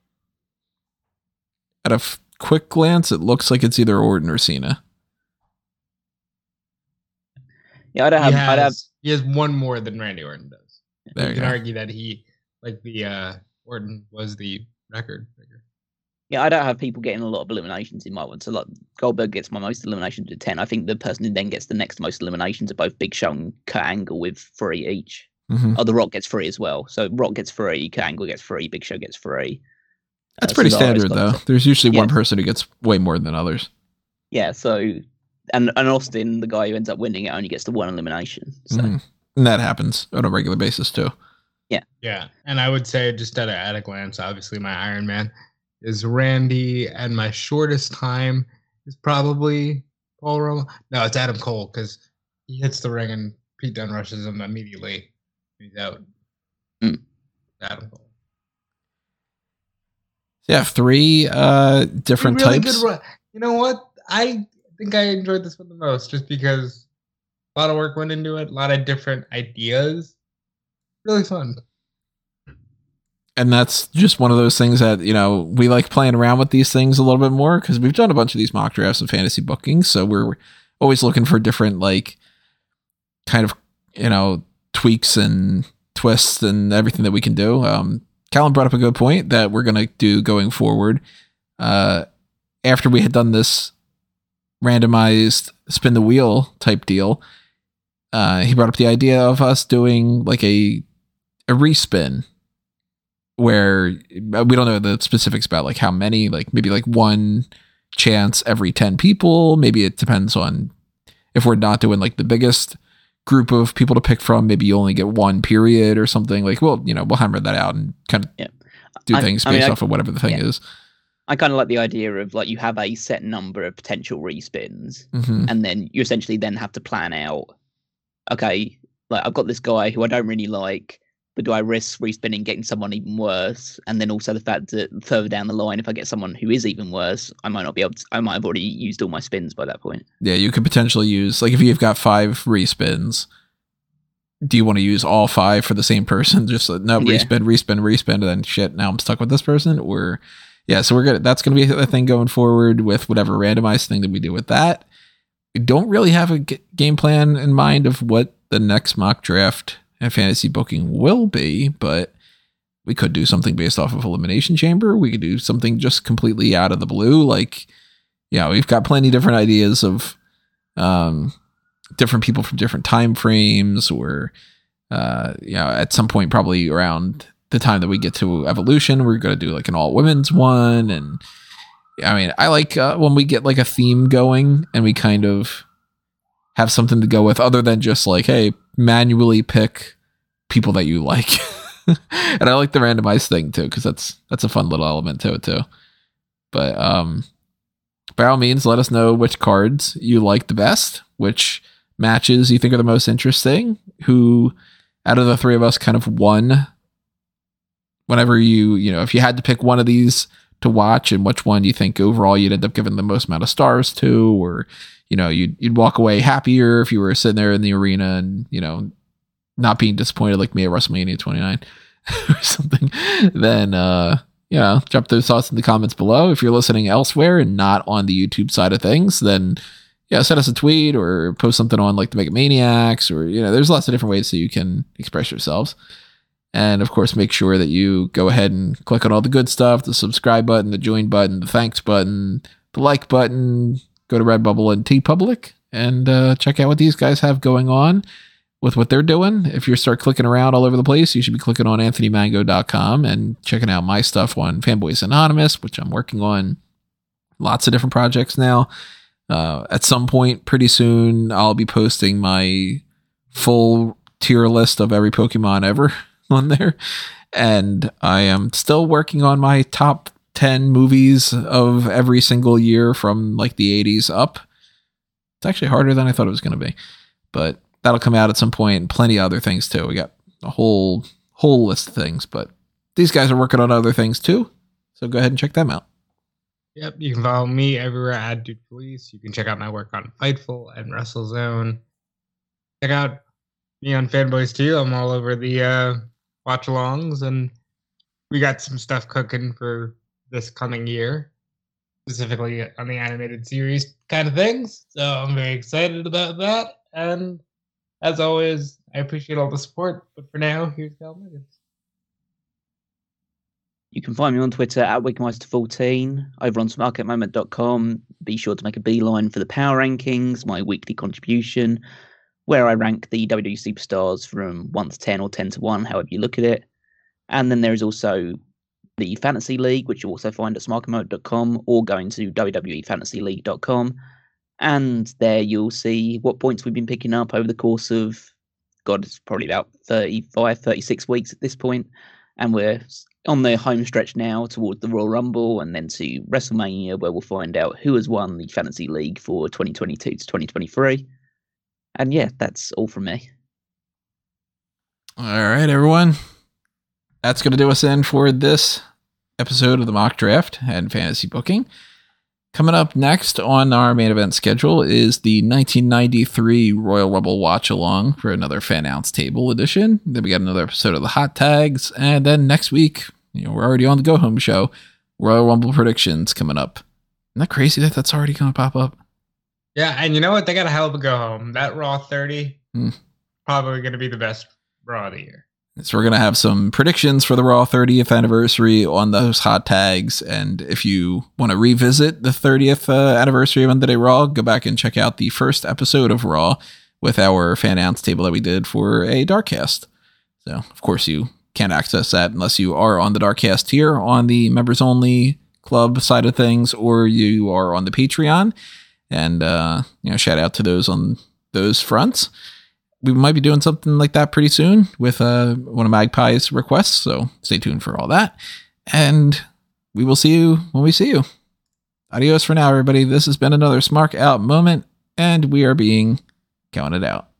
At a quick glance, it looks like it's either Orton or Cena. Yeah, he has one more than Randy Orton does. There you can argue that Orton was the record figure. Yeah, I don't have people getting a lot of eliminations in my one. So like Goldberg gets my most eliminations at 10. I think the person who then gets the next most eliminations are both Big Show and Kurt Angle with 3 each. Mm-hmm. Oh, The Rock gets 3 as well. So Rock gets 3, Kurt Angle gets 3, Big Show gets 3. That's pretty standard though. There's usually one person who gets way more than others. Yeah, so and Austin, the guy who ends up winning it, only gets the 1 elimination. So. Mm-hmm. And that happens on a regular basis too. Yeah. Yeah. And I would say just at a glance, obviously my Iron Man is Randy, and my shortest time is probably Paul Roman. No, it's Adam Cole because he hits the ring and Pete Dunne rushes him immediately. he's out. Mm. Yeah, 3 different really types. You know what? I think I enjoyed this one the most, just because a lot of work went into it, a lot of different ideas. Really fun. And that's just one of those things that, we like playing around with these things a little bit more because we've done a bunch of these mock drafts and fantasy bookings. So we're always looking for different, like, kind of, tweaks and twists and everything that we can do. Callum brought up a good point that we're going to do going forward. After we had done this randomized spin the wheel type deal, he brought up the idea of us doing like a respin where we don't know the specifics about like how many, like maybe like one chance every 10 people. Maybe it depends on if we're not doing like the biggest group of people to pick from, maybe you only get one period or something. Like, we'll hammer that out and kind of do things based off of whatever the thing is. I kind of like the idea of like you have a set number of potential respins, mm-hmm. and then you essentially then have to plan out, okay, like I've got this guy who I don't really like, but do I risk respinning getting someone even worse? And then also the fact that further down the line, if I get someone who is even worse, I might not be able to, I might have already used all my spins by that point. Yeah, you could potentially use, like, if you've got 5 respins, do you want to use all 5 for the same person? Just no, respin, and then shit, now I'm stuck with this person? Or, yeah, so that's going to be a thing going forward with whatever randomized thing that we do with that. We don't really have a game plan in mind of what the next mock draft and fantasy booking will be, but we could do something based off of Elimination Chamber. We could do something just completely out of the blue. Like, we've got plenty of different ideas of different people from different time frames, or at some point probably around the time that we get to Evolution, we're going to do like an all women's one. And I mean, I like when we get like a theme going and we kind of have something to go with other than just like, hey, manually pick people that you like. And I like the randomized thing too, because that's a fun little element to it too. But by all means, let us know which cards you like the best, which matches you think are the most interesting, who out of the 3 of us kind of won whenever if you had to pick one of these to watch, and which one you think overall you'd end up giving the most amount of stars to, or you'd walk away happier if you were sitting there in the arena and not being disappointed like me at WrestleMania 29 or something, then drop those thoughts in the comments below. If you're listening elsewhere and not on the YouTube side of things, then send us a tweet or post something on like the Mega Maniacs, or there's lots of different ways that you can express yourselves. And of course, make sure that you go ahead and click on all the good stuff: the subscribe button, the join button, the thanks button, the like button. Go to Redbubble and TeePublic and check out what these guys have going on with what they're doing. If you start clicking around all over the place, you should be clicking on AnthonyMango.com and checking out my stuff on Fanboys Anonymous, which I'm working on lots of different projects now. At some point pretty soon, I'll be posting my full tier list of every Pokemon ever on there. And I am still working on my top 10 movies of every single year from like the 80s up. It's actually harder than I thought it was going to be, but that'll come out at some point, and plenty of other things too. We got a whole list of things, but these guys are working on other things too. So go ahead and check them out. Yep, you can follow me everywhere at Dude Police. You can check out my work on Fightful and WrestleZone. Check out me on Fanboys too. I'm all over the watch-alongs, and we got some stuff cooking for this coming year, specifically on the animated series kind of things. So I'm very excited about that. And as always, I appreciate all the support. But for now, here's Cal Miggins. You can find me on Twitter at Wigmeister14, over on smartcatmoment.com. Be sure to make a beeline for the Power Rankings, my weekly contribution, where I rank the WWE superstars from 1 to 10 or 10 to 1, however you look at it. And then there is also the Fantasy League, which you'll also find at smartcatmoment.com, or going to WWEFantasyLeague.com. And there you'll see what points we've been picking up over the course of, it's probably about 35, 36 weeks at this point. And we're on the home stretch now towards the Royal Rumble and then to WrestleMania, where we'll find out who has won the Fantasy League for 2022 to 2023. And yeah, that's all from me. All right, everyone. That's going to do us in for this episode of the Mock Draft and Fantasy Booking. Coming up next on our main event schedule is the 1993 Royal Rumble Watch Along for another Fan Ounce Table edition. Then we got another episode of the Hot Tags. And then next week, we're already on the Go Home show. Royal Rumble predictions coming up. Isn't that crazy that that's already going to pop up? Yeah, and you know what? They got a hell of a Go Home. That Raw 30, probably going to be the best Raw of the year. So we're going to have some predictions for the Raw 30th anniversary on those hot tags. And if you want to revisit the 30th anniversary of Monday Night Raw, go back and check out the first episode of Raw with our Fan Ounce table that we did for a Darkcast. So, of course, you can't access that unless you are on the Darkcast tier on the members only club side of things, or you are on the Patreon. And, shout out to those on those fronts. We might be doing something like that pretty soon with one of Magpie's requests, so stay tuned for all that. And we will see you when we see you. Adios for now, everybody. This has been another Smark Out moment, and we are being counted out.